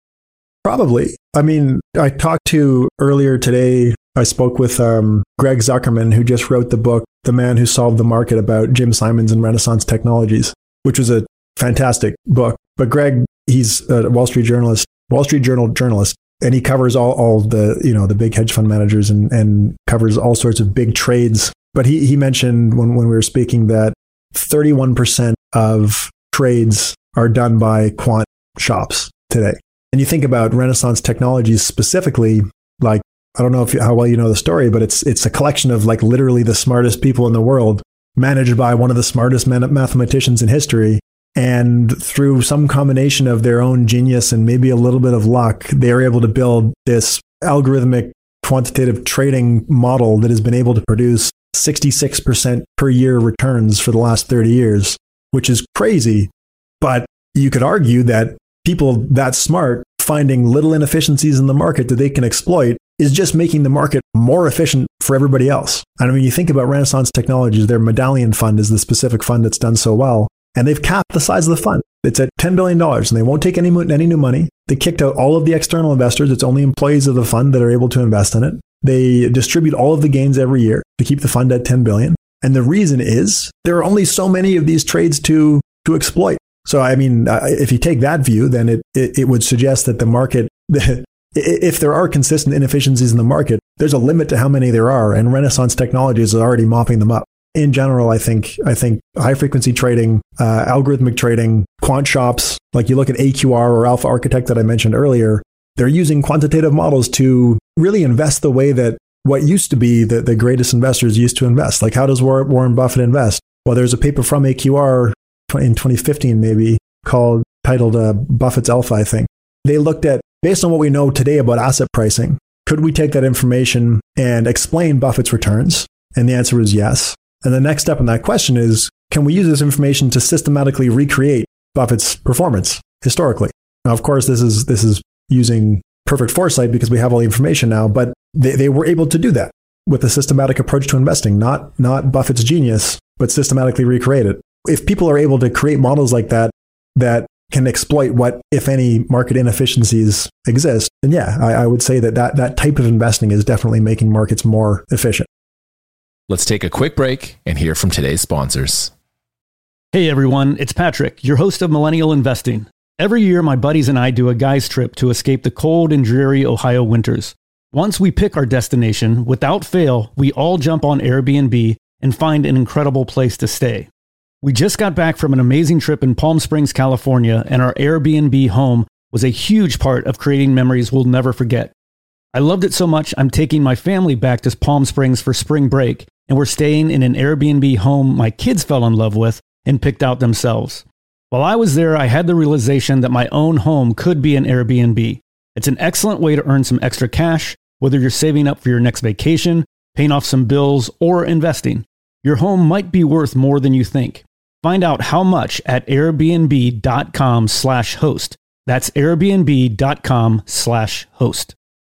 Probably. I mean, I talked to earlier today, I spoke with um, Greg Zuckerman, who just wrote the book, The Man Who Solved the Market, about Jim Simons and Renaissance Technologies, which was a fantastic book. But Greg, he's a Wall Street journalist, Wall Street Journal journalist, and he covers all, all the, you know, the big hedge fund managers and, and covers all sorts of big trades. But he, he mentioned when, when we were speaking that thirty-one percent of trades are done by quant shops today. And you think about Renaissance Technologies specifically, like, I don't know if you, how well you know the story, but it's it's a collection of like literally the smartest people in the world, managed by one of the smartest mathematicians in history. And through some combination of their own genius and maybe a little bit of luck, they are able to build this algorithmic quantitative trading model that has been able to produce sixty-six percent per year returns for the last thirty years, which is crazy. But you could argue that people that smart finding little inefficiencies in the market that they can exploit is just making the market more efficient for everybody else. And I mean, you think about Renaissance Technologies, their Medallion Fund is the specific fund that's done so well. And they've capped the size of the fund. It's at ten billion dollars, and they won't take any, any new money. They kicked out all of the external investors. It's only employees of the fund that are able to invest in it. They distribute all of the gains every year to keep the fund at ten billion dollars. And the reason is there are only so many of these trades to, to exploit. So, I mean, uh, if you take that view, then it, it, it would suggest that the market, if there are consistent inefficiencies in the market, there's a limit to how many there are. And Renaissance Technologies is already mopping them up. In general, I think I think high frequency trading, uh, algorithmic trading, quant shops, like you look at A Q R or Alpha Architect that I mentioned earlier, they're using quantitative models to really invest the way that what used to be the, the greatest investors used to invest. Like, how does Warren Buffett invest? Well, there's a paper from A Q R in twenty fifteen, maybe, called, titled uh, Buffett's Alpha, I think. They looked at, based on what we know today about asset pricing, could we take that information and explain Buffett's returns? And the answer was yes. And the next step in that question is, can we use this information to systematically recreate Buffett's performance historically? Now, of course, this is this is using perfect foresight because we have all the information now, but they, they were able to do that with a systematic approach to investing, not, not Buffett's genius, but systematically recreate it. If people are able to create models like that, that can exploit what, if any, market inefficiencies exist, then yeah, I, I would say that, that that type of investing is definitely making markets more efficient. Let's take a quick break and hear from today's sponsors. Hey everyone, it's Patrick, your host of Millennial Investing. Every year, my buddies and I do a guy's trip to escape the cold and dreary Ohio winters. Once we pick our destination, without fail, we all jump on Airbnb and find an incredible place to stay. We just got back from an amazing trip in Palm Springs, California, and our Airbnb home was a huge part of creating memories we'll never forget. I loved it so much, I'm taking my family back to Palm Springs for spring break, and we're staying in an Airbnb home my kids fell in love with and picked out themselves. While I was there, I had the realization that my own home could be an Airbnb. It's an excellent way to earn some extra cash, whether you're saving up for your next vacation, paying off some bills, or investing. Your home might be worth more than you think. Find out how much at airbnb.com slash host. That's airbnb.com slash host.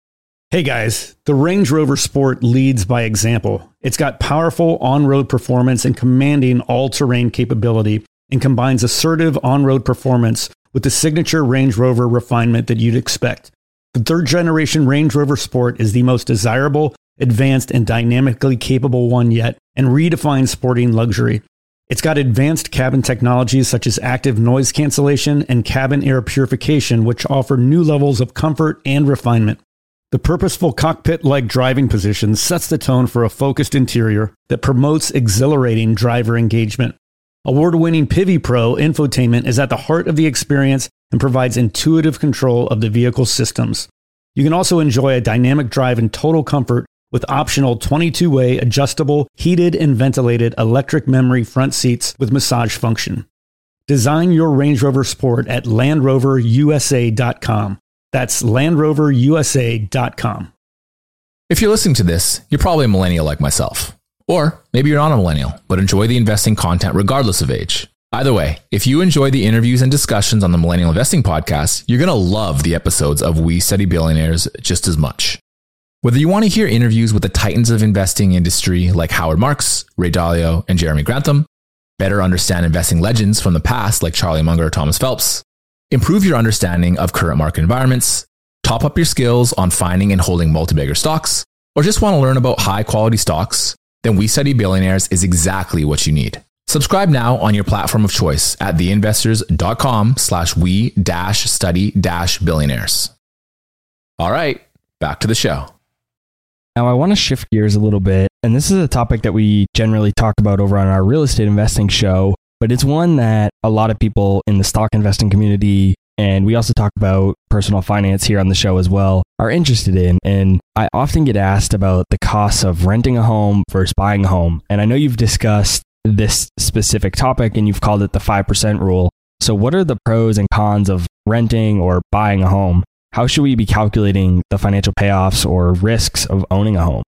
Hey guys, the Range Rover Sport leads by example. It's got powerful on-road performance and commanding all-terrain capability, and combines assertive on-road performance with the signature Range Rover refinement that you'd expect. The third generation Range Rover Sport is the most desirable, advanced, and dynamically capable one yet, and redefines sporting luxury. It's got advanced cabin technologies such as active noise cancellation and cabin air purification, which offer new levels of comfort and refinement. The purposeful cockpit-like driving position sets the tone for a focused interior that promotes exhilarating driver engagement. Award-winning Pivi Pro infotainment is at the heart of the experience and provides intuitive control of the vehicle's systems. You can also enjoy a dynamic drive and total comfort with optional twenty-two way adjustable, heated and ventilated electric memory front seats with massage function. Design your Range Rover Sport at Land Rover U S A dot com. That's Land Rover U S A dot com. If you're listening to this, you're probably a millennial like myself. Or maybe you're not a millennial, but enjoy the investing content regardless of age. Either way, if you enjoy the interviews and discussions on the Millennial Investing Podcast, you're going to love the episodes of We Study Billionaires just as much. Whether you want to hear interviews with the titans of investing industry like Howard Marks, Ray Dalio, and Jeremy Grantham, better understand investing legends from the past like Charlie Munger or Thomas Phelps, improve your understanding of current market environments, top up your skills on finding and holding multi-bagger stocks, or just want to learn about high-quality stocks, then We Study Billionaires is exactly what you need. Subscribe now on your platform of choice at theinvestors.com slash we dash study dash billionaires. All right, back to the show. Now, I want to shift gears a little bit, and this is a topic that we generally talk about over on our real estate investing show, but it's one that a lot of people in the stock investing community, and we also talk about personal finance here on the show as well, are interested in. And I often get asked about the costs of renting a home versus buying a home. And I know you've discussed this specific topic and you've called it the five percent rule. So what are the pros and cons of renting or buying a home? How should we be calculating the financial payoffs or risks of owning a home?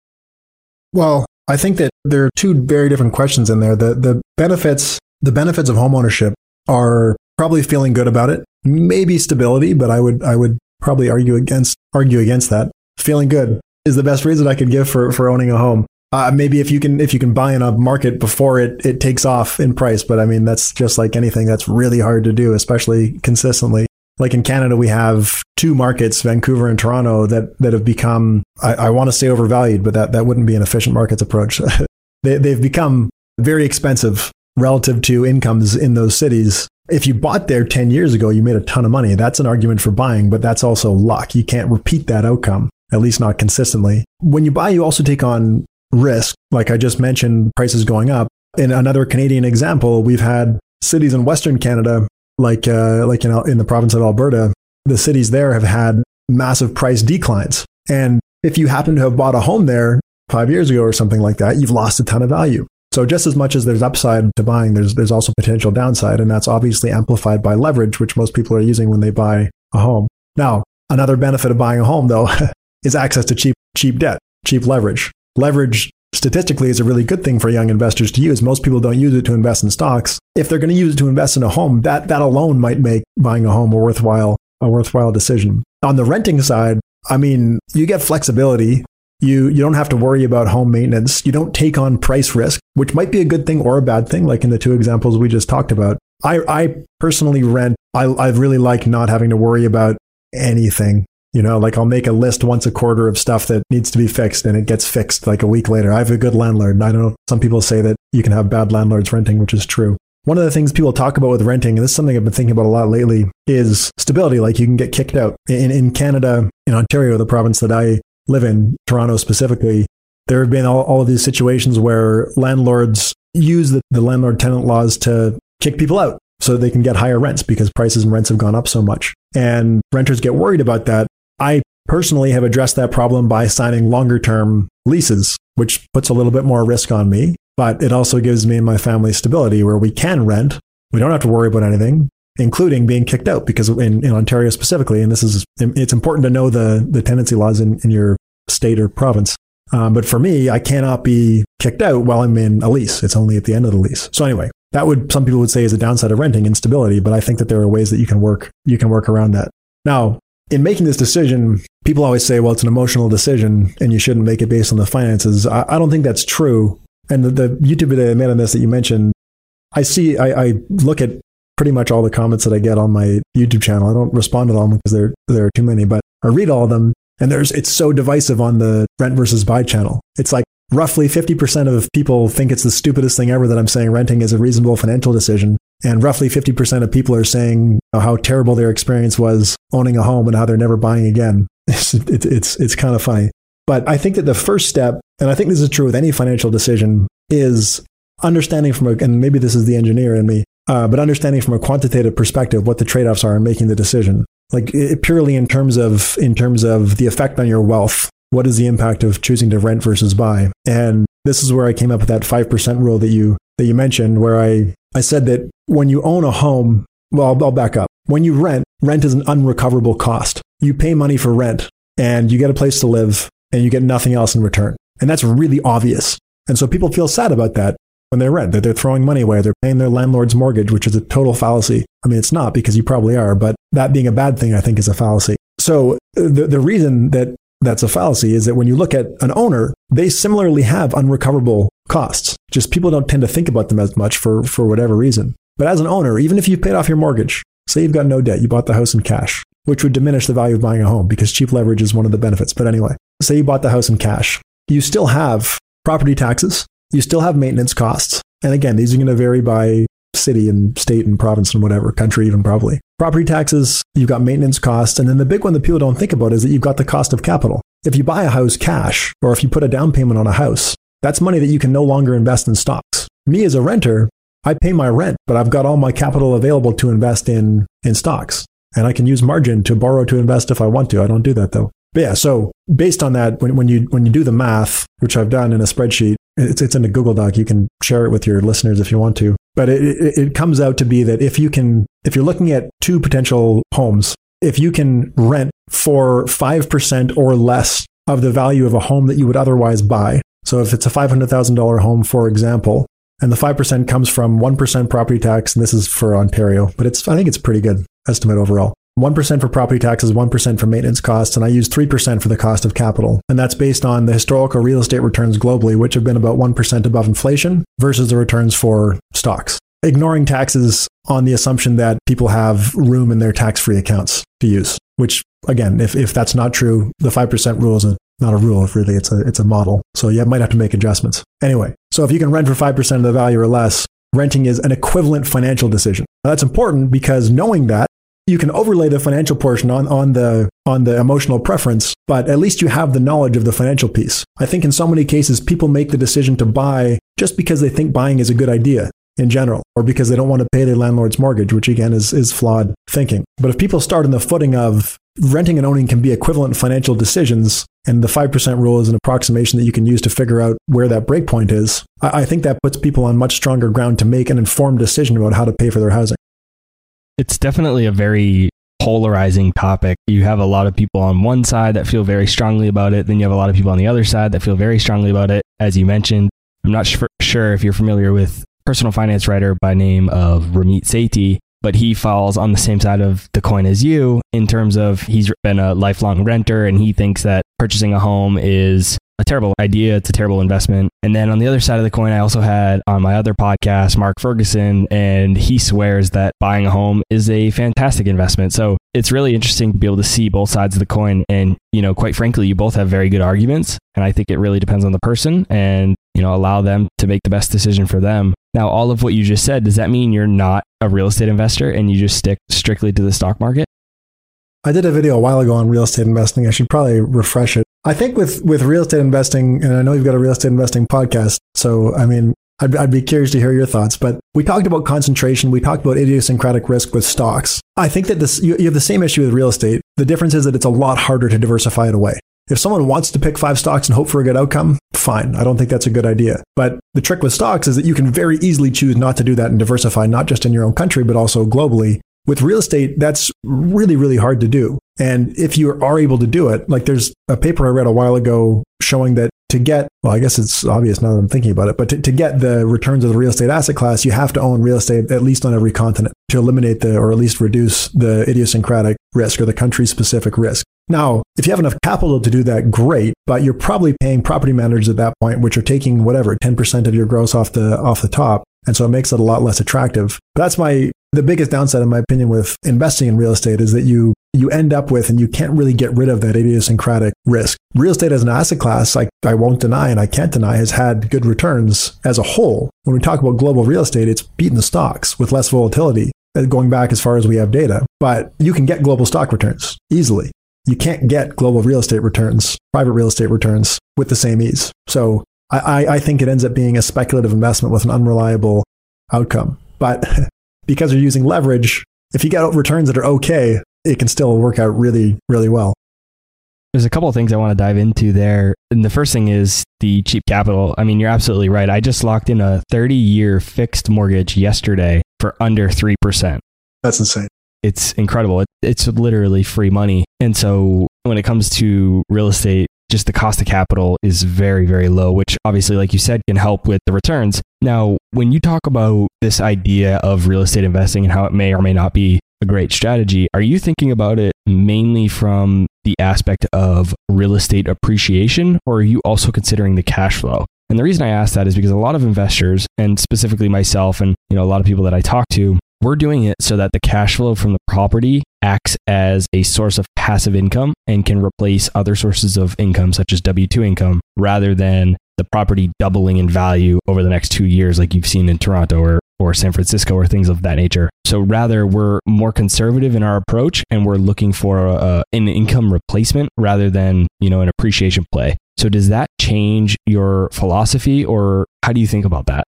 Well, I think that there are two very different questions in there. The the benefits, the benefits of homeownership are probably feeling good about it. Maybe stability, but I would I would probably argue against argue against that. Feeling good is the best reason I could give for, for owning a home. Uh, maybe if you can if you can buy in a market before it it takes off in price, but I mean that's just like anything, that's really hard to do, especially consistently. Like in Canada, we have two markets, Vancouver and Toronto, that, that have become, I, I want to say overvalued, but that, that wouldn't be an efficient markets approach. they, they've become very expensive relative to incomes in those cities. If you bought there ten years ago, you made a ton of money. That's an argument for buying, but that's also luck. You can't repeat that outcome, at least not consistently. When you buy, you also take on risk. Like I just mentioned, prices going up. In another Canadian example, we've had cities in Western Canada Like uh, like in, in the province of Alberta, the cities there have had massive price declines. And if you happen to have bought a home there five years ago or something like that, you've lost a ton of value. So just as much as there's upside to buying, there's there's also potential downside. And that's obviously amplified by leverage, which most people are using when they buy a home. Now, another benefit of buying a home, though, is access to cheap cheap debt, cheap leverage. Leverage statistically is a really good thing for young investors to use. Most people don't use it to invest in stocks. If they're going to use it to invest in a home, that that alone might make buying a home a worthwhile a worthwhile decision. On the renting side, I mean, you get flexibility. You you don't have to worry about home maintenance. You don't take on price risk, which might be a good thing or a bad thing, like in the two examples we just talked about. I, I personally rent. I, I really like not having to worry about anything. You know, like I'll make a list once a quarter of stuff that needs to be fixed and it gets fixed like a week later. I have a good landlord. I don't know. Some people say that you can have bad landlords renting, which is true. One of the things people talk about with renting, and this is something I've been thinking about a lot lately, is stability. Like you can get kicked out. In, in Canada, in Ontario, the province that I live in, Toronto specifically, there have been all, all of these situations where landlords use the, the landlord-tenant laws to kick people out so they can get higher rents because prices and rents have gone up so much. And renters get worried about that. I personally have addressed that problem by signing longer term leases, which puts a little bit more risk on me, but it also gives me and my family stability where we can rent. We don't have to worry about anything, including being kicked out, because in, in Ontario specifically, and this is, it's important to know the, the tenancy laws in, in your state or province. Um, but for me, I cannot be kicked out while I'm in a lease. It's only at the end of the lease. So anyway, that would, some people would say is a downside of renting, instability, but I think that there are ways that you can work, you can work around that. Now, in making this decision, people always say, well, it's an emotional decision and you shouldn't make it based on the finances. I, I don't think that's true. And the, the YouTube video I made on this that you mentioned, I see, I, I look at pretty much all the comments that I get on my YouTube channel. I don't respond to them because there, there are too many, but I read all of them. And there's, it's so divisive on the rent versus buy channel. It's like roughly fifty percent of people think it's the stupidest thing ever that I'm saying renting is a reasonable financial decision. And roughly fifty percent of people are saying how terrible their experience was owning a home and how they're never buying again. It's, it's, it's, it's kind of funny. But I think that the first step, and I think this is true with any financial decision, is understanding from a, and maybe this is the engineer in me, uh, but understanding from a quantitative perspective what the trade-offs are in making the decision. Like it, purely in terms of in terms of the effect on your wealth. What is the impact of choosing to rent versus buy? And this is where I came up with that five percent rule that you that you mentioned, where I, I said that when you own a home, well, I'll, I'll back up. When you rent, rent is an unrecoverable cost. You pay money for rent and you get a place to live and you get nothing else in return. And that's really obvious. And so people feel sad about that when they rent, that they're throwing money away. They're paying their landlord's mortgage, which is a total fallacy. I mean, it's not, because you probably are, but that being a bad thing, I think, is a fallacy. So the, the reason that that's a fallacy is that when you look at an owner, they similarly have unrecoverable costs. Just people don't tend to think about them as much for, for whatever reason. But as an owner, even if you've paid off your mortgage, say you've got no debt, you bought the house in cash, which would diminish the value of buying a home because cheap leverage is one of the benefits. But anyway, say you bought the house in cash, you still have property taxes, you still have maintenance costs. And again, these are going to vary by city and state and province and whatever, country even probably. Property taxes, you've got maintenance costs. And then the big one that people don't think about is that you've got the cost of capital. If you buy a house cash, or if you put a down payment on a house, that's money that you can no longer invest in stocks. Me as a renter, I pay my rent, but I've got all my capital available to invest in, in stocks. And I can use margin to borrow to invest if I want to. I don't do that though. But yeah, so based on that, when, when you when you do the math, which I've done in a spreadsheet, it's it's in a Google Doc. You can share it with your listeners if you want to. But it, it, it comes out to be that if you can, if you're looking at two potential homes, if you can rent for five percent or less of the value of a home that you would otherwise buy. So if it's a five hundred thousand dollars home, for example, and the five percent comes from one percent property tax, and this is for Ontario, but it's I think it's a pretty good estimate overall. one percent for property taxes, one percent for maintenance costs, and I use three percent for the cost of capital. And that's based on the historical real estate returns globally, which have been about one percent above inflation versus the returns for stocks. Ignoring taxes on the assumption that people have room in their tax-free accounts to use, which again, if, if that's not true, the five percent rule is a, not a rule, really, it's a, it's a model. So you might have to make adjustments. Anyway, so if you can rent for five percent of the value or less, renting is an equivalent financial decision. Now that's important because knowing that, you can overlay the financial portion on, on the on the emotional preference, but at least you have the knowledge of the financial piece. I think in so many cases, people make the decision to buy just because they think buying is a good idea in general, or because they don't want to pay their landlord's mortgage, which again is, is flawed thinking. But if people start on the footing of renting and owning can be equivalent financial decisions, and the five percent rule is an approximation that you can use to figure out where that breakpoint is, I, I think that puts people on much stronger ground to make an informed decision about how to pay for their housing. It's definitely a very polarizing topic. You have a lot of people on one side that feel very strongly about it. Then you have a lot of people on the other side that feel very strongly about it. As you mentioned, I'm not sh- sure if you're familiar with personal finance writer by name of Ramit Sethi, but he falls on the same side of the coin as you in terms of he's been a lifelong renter and he thinks that purchasing a home is a terrible idea. It's a terrible investment. And then on the other side of the coin, I also had on my other podcast, Mark Ferguson, and he swears that buying a home is a fantastic investment. So it's really interesting to be able to see both sides of the coin. And, you know, quite frankly, you both have very good arguments. And I think it really depends on the person and, you know, allow them to make the best decision for them. Now, all of what you just said, does that mean you're not a real estate investor and you just stick strictly to the stock market? I did a video a while ago on real estate investing. I should probably refresh it. I think with, with real estate investing, and I know you've got a real estate investing podcast, so I mean, I'd, I'd be curious to hear your thoughts, but we talked about concentration. We talked about idiosyncratic risk with stocks. I think that this you, you have the same issue with real estate. The difference is that it's a lot harder to diversify it away. If someone wants to pick five stocks and hope for a good outcome, fine. I don't think that's a good idea. But the trick with stocks is that you can very easily choose not to do that and diversify, not just in your own country, but also globally. With real estate, that's really, really hard to do. And if you are able to do it, like there's a paper I read a while ago showing that to get, well, I guess it's obvious now that I'm thinking about it, but to, to get the returns of the real estate asset class, you have to own real estate at least on every continent to eliminate the, or at least reduce the idiosyncratic risk or the country specific risk. Now, if you have enough capital to do that, great, but you're probably paying property managers at that point, which are taking whatever, ten percent of your gross off the, off the top. And so it makes it a lot less attractive. But that's my, the biggest downside, in my opinion, with investing in real estate is that you, you end up with, and you can't really get rid of that idiosyncratic risk. Real estate as an asset class, like I won't deny and I can't deny, has had good returns as a whole. When we talk about global real estate, it's beaten the stocks with less volatility, going back as far as we have data. But you can get global stock returns easily. You can't get global real estate returns, private real estate returns with the same ease. So I, I think it ends up being a speculative investment with an unreliable outcome. But because you're using leverage, if you get returns that are okay, it can still work out really, really well. There's a couple of things I want to dive into there. And the first thing is the cheap capital. I mean, you're absolutely right. I just locked in a thirty-year fixed mortgage yesterday for under three percent. That's insane. It's incredible. It, it's literally free money. And so when it comes to real estate, just the cost of capital is very, very low, which obviously, like you said, can help with the returns. Now, when you talk about this idea of real estate investing and how it may or may not be a great strategy, are you thinking about it mainly from the aspect of real estate appreciation, or are you also considering the cash flow? And the reason I ask that is because a lot of investors, and specifically myself and you know a lot of people that I talk to, we're doing it so that the cash flow from the property acts as a source of passive income and can replace other sources of income, such as W two income, rather than the property doubling in value over the next two years like you've seen in Toronto or, or San Francisco or things of that nature. So rather, we're more conservative in our approach and we're looking for a, an income replacement rather than, you know, an appreciation play. So does that change your philosophy, or how do you think about that?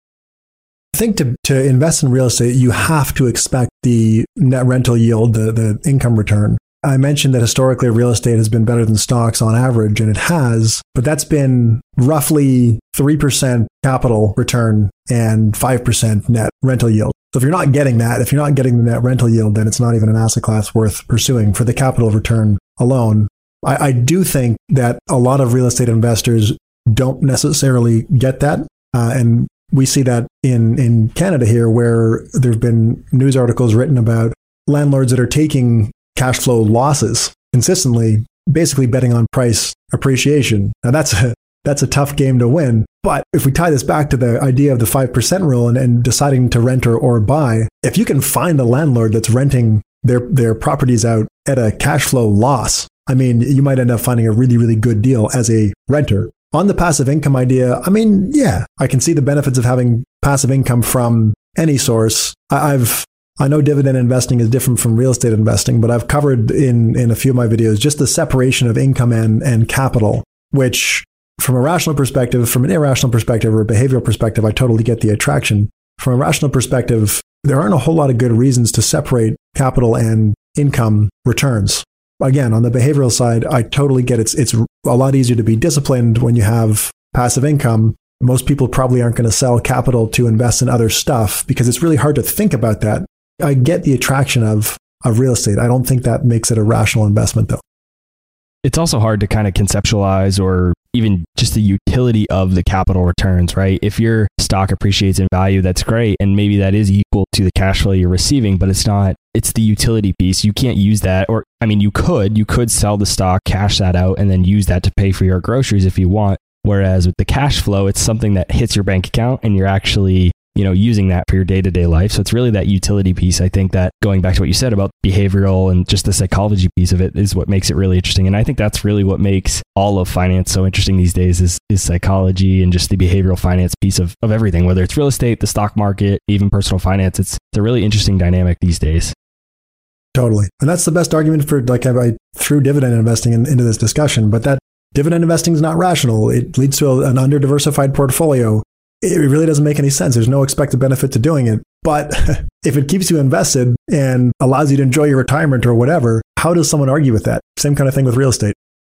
I think to, to invest in real estate, you have to expect the net rental yield, the, the income return. I mentioned that historically real estate has been better than stocks on average, and it has, but that's been roughly three percent capital return and five percent net rental yield. So if you're not getting that, if you're not getting the net rental yield, then it's not even an asset class worth pursuing for the capital return alone. I, I do think that a lot of real estate investors don't necessarily get that. Uh, and we see that in, in Canada here, where there have been news articles written about landlords that are taking cash flow losses consistently, basically betting on price appreciation. Now that's a, that's a tough game to win. But if we tie this back to the idea of the five percent rule and, and deciding to rent or, or buy, if you can find a landlord that's renting their, their properties out at a cash flow loss, I mean, you might end up finding a really, really good deal as a renter. On the passive income idea, I mean, yeah, I can see the benefits of having passive income from any source. I, I've I know dividend investing is different from real estate investing, but I've covered in, in a few of my videos just the separation of income and, and capital, which from a rational perspective, from an irrational perspective or a behavioral perspective, I totally get the attraction. From a rational perspective, there aren't a whole lot of good reasons to separate capital and income returns. Again, on the behavioral side, I totally get it's it's a lot easier to be disciplined when you have passive income. Most people probably aren't going to sell capital to invest in other stuff because it's really hard to think about that. I get the attraction of, of real estate. I don't think that makes it a rational investment, though. It's also hard to kind of conceptualize or even just the utility of the capital returns, right? If your stock appreciates in value, that's great. And maybe that is equal to the cash flow you're receiving, but it's not, it's the utility piece. You can't use that. Or, I mean, you could, you could sell the stock, cash that out, and then use that to pay for your groceries if you want. Whereas with the cash flow, it's something that hits your bank account and you're actually, you know, using that for your day-to-day life. So it's really that utility piece. I think that going back to what you said about behavioral and just the psychology piece of it is what makes it really interesting. And I think that's really what makes all of finance so interesting these days is, is psychology and just the behavioral finance piece of, of everything, whether it's real estate, the stock market, even personal finance. It's, it's a really interesting dynamic these days. Totally. And that's the best argument for, like, I, I threw dividend investing in, into this discussion, but that dividend investing is not rational. It leads to a, an under-diversified portfolio. It really doesn't make any sense. There's no expected benefit to doing it. But if it keeps you invested and allows you to enjoy your retirement or whatever, how does someone argue with that? Same kind of thing with real estate.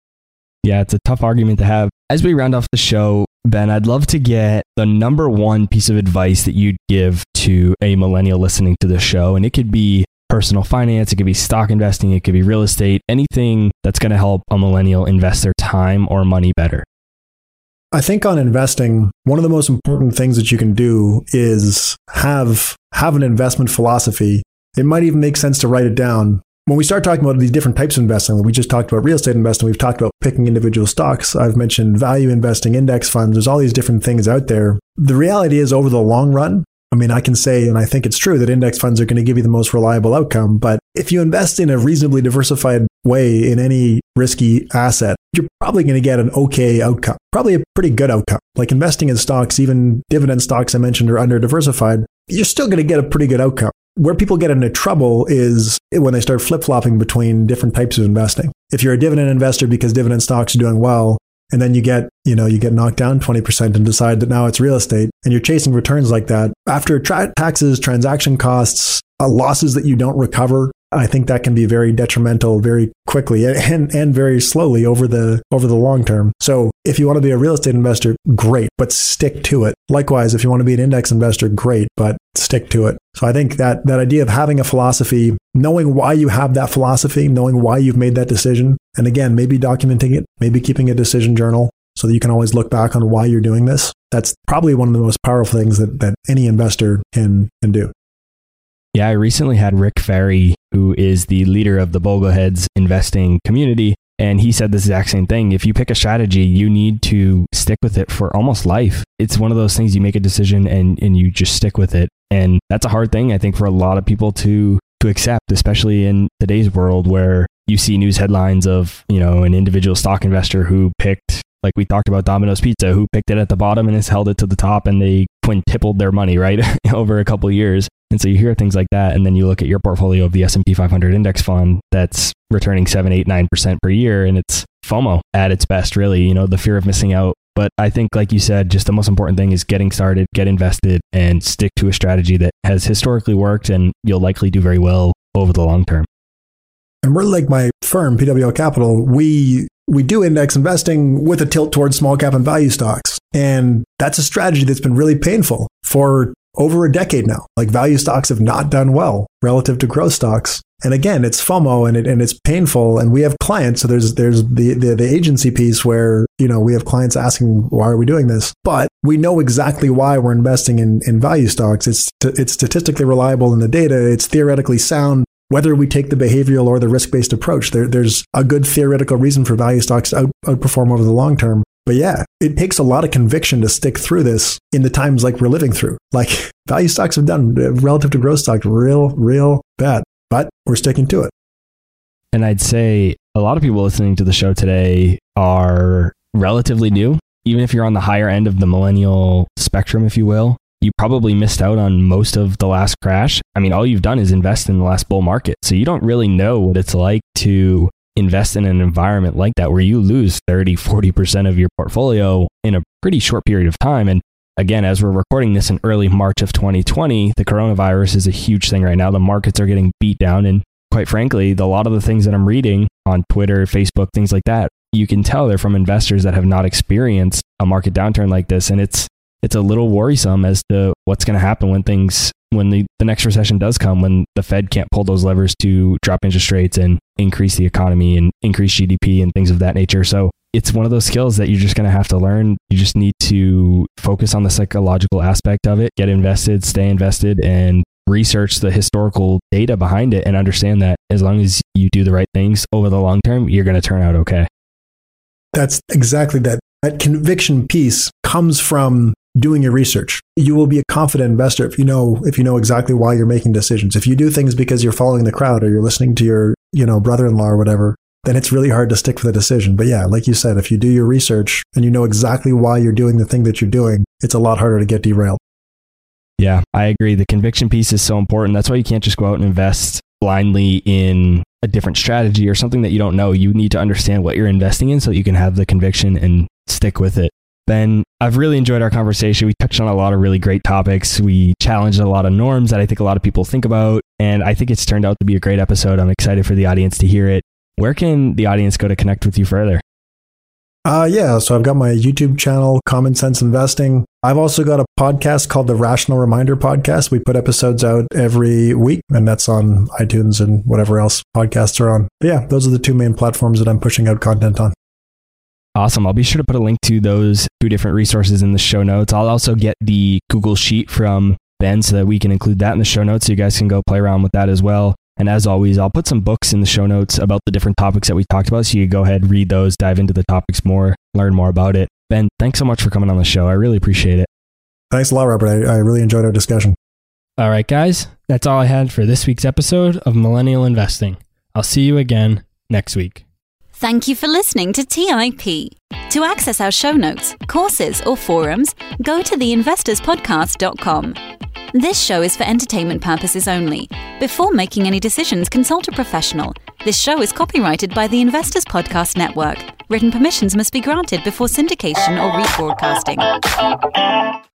Yeah, it's a tough argument to have. As we round off the show, Ben, I'd love to get the number one piece of advice that you'd give to a millennial listening to the show. And it could be personal finance, it could be stock investing, it could be real estate, anything that's going to help a millennial invest their time or money better. I think on investing, one of the most important things that you can do is have have an investment philosophy. It might even make sense to write it down. When we start talking about these different types of investing, we just talked about real estate investing, we've talked about picking individual stocks, I've mentioned value investing, index funds, there's all these different things out there. The reality is over the long run, I mean, I can say, and I think it's true, that index funds are going to give you the most reliable outcome. But if you invest in a reasonably diversified way in any risky asset, you're probably going to get an okay outcome, probably a pretty good outcome. Like investing in stocks, even dividend stocks I mentioned are under diversified, you're still going to get a pretty good outcome. Where people get into trouble is when they start flip-flopping between different types of investing. If you're a dividend investor because dividend stocks are doing well, and then you get, you know, you get knocked down twenty percent and decide that now it's real estate, and you're chasing returns like that, after tra- taxes, transaction costs, uh, losses that you don't recover, I think that can be very detrimental very quickly and, and very slowly over the over the long term. So if you want to be a real estate investor, great, but stick to it. Likewise, if you want to be an index investor, great, but stick to it. So I think that that idea of having a philosophy, knowing why you have that philosophy, knowing why you've made that decision, and again, maybe documenting it, maybe keeping a decision journal so that you can always look back on why you're doing this. That's probably one of the most powerful things that, that any investor can, can do. Yeah, I recently had Rick Ferry, who is the leader of the Bogleheads investing community, and he said this exact same thing. If you pick a strategy, you need to stick with it for almost life. It's one of those things you make a decision and, and you just stick with it. And that's a hard thing, I think, for a lot of people to to accept, especially in today's world where you see news headlines of, you know, an individual stock investor who picked, like we talked about Domino's Pizza, who picked it at the bottom and has held it to the top, and they quintupled their money, right, over a couple of years. And so you hear things like that, and then you look at your portfolio of the S and P five hundred index fund that's returning seven, eight, nine percent per year, and it's FOMO at its best, really, you know, the fear of missing out. But I think, like you said, just the most important thing is getting started, get invested, and stick to a strategy that has historically worked, and you'll likely do very well over the long term. And we're like my firm, P W L Capital, we we do index investing with a tilt towards small cap and value stocks. And that's a strategy that's been really painful for over a decade now. Like value stocks have not done well relative to growth stocks. And again, it's FOMO and it, and it's painful. And we have clients. So there's there's the, the the agency piece where, you know, we have clients asking, why are we doing this? But we know exactly why we're investing in, in value stocks. It's it's statistically reliable in the data. It's theoretically sound. Whether we take the behavioral or the risk-based approach, there, there's a good theoretical reason for value stocks to out, outperform over the long term. But yeah, it takes a lot of conviction to stick through this in the times like we're living through. Like value stocks have done relative to growth stocks real, real bad, but we're sticking to it. And I'd say a lot of people listening to the show today are relatively new. Even if you're on the higher end of the millennial spectrum, if you will, you probably missed out on most of the last crash. I mean, all you've done is invest in the last bull market. So you don't really know what it's like to invest in an environment like that where you lose thirty, forty percent of your portfolio in a pretty short period of time. And again, as we're recording this in early March of twenty twenty, the coronavirus is a huge thing right now. The markets are getting beat down. And quite frankly, the, a lot of the things that I'm reading on Twitter, Facebook, things like that, you can tell they're from investors that have not experienced a market downturn like this. And it's it's a little worrisome as to what's going to happen when things, when the, the next recession does come, when the Fed can't pull those levers to drop interest rates and increase the economy and increase G D P and things of that nature. So it's one of those skills that you're just going to have to learn. You just need to focus on the psychological aspect of it, get invested, stay invested, and research the historical data behind it and understand that as long as you do the right things over the long term, you're going to turn out okay. That's exactly that. That conviction piece comes from doing your research. You will be a confident investor if you know if you know exactly why you're making decisions. If you do things because you're following the crowd or you're listening to your, you know, brother-in-law or whatever, then it's really hard to stick with a decision. But yeah, like you said, if you do your research and you know exactly why you're doing the thing that you're doing, it's a lot harder to get derailed. Yeah, I agree. The conviction piece is so important. That's why you can't just go out and invest blindly in a different strategy or something that you don't know. You need to understand what you're investing in so that you can have the conviction and stick with it. Ben, I've really enjoyed our conversation. We touched on a lot of really great topics. We challenged a lot of norms that I think a lot of people think about. And I think it's turned out to be a great episode. I'm excited for the audience to hear it. Where can the audience go to connect with you further? Uh, yeah, so I've got my YouTube channel, Common Sense Investing. I've also got a podcast called the Rational Reminder Podcast. We put episodes out every week, and that's on iTunes and whatever else podcasts are on. But yeah, those are the two main platforms that I'm pushing out content on. Awesome. I'll be sure to put a link to those two different resources in the show notes. I'll also get the Google Sheet from Ben so that we can include that in the show notes so you guys can go play around with that as well. And as always, I'll put some books in the show notes about the different topics that we talked about so you can go ahead, read those, dive into the topics more, learn more about it. Ben, thanks so much for coming on the show. I really appreciate it. Thanks a lot, Robert. I, I really enjoyed our discussion. All right, guys, that's all I had for this week's episode of Millennial Investing. I'll see you again next week. Thank you for listening to T I P. To access our show notes, courses, or forums, go to the investors podcast dot com. This show is for entertainment purposes only. Before making any decisions, consult a professional. This show is copyrighted by the Investors Podcast Network. Written permissions must be granted before syndication or rebroadcasting.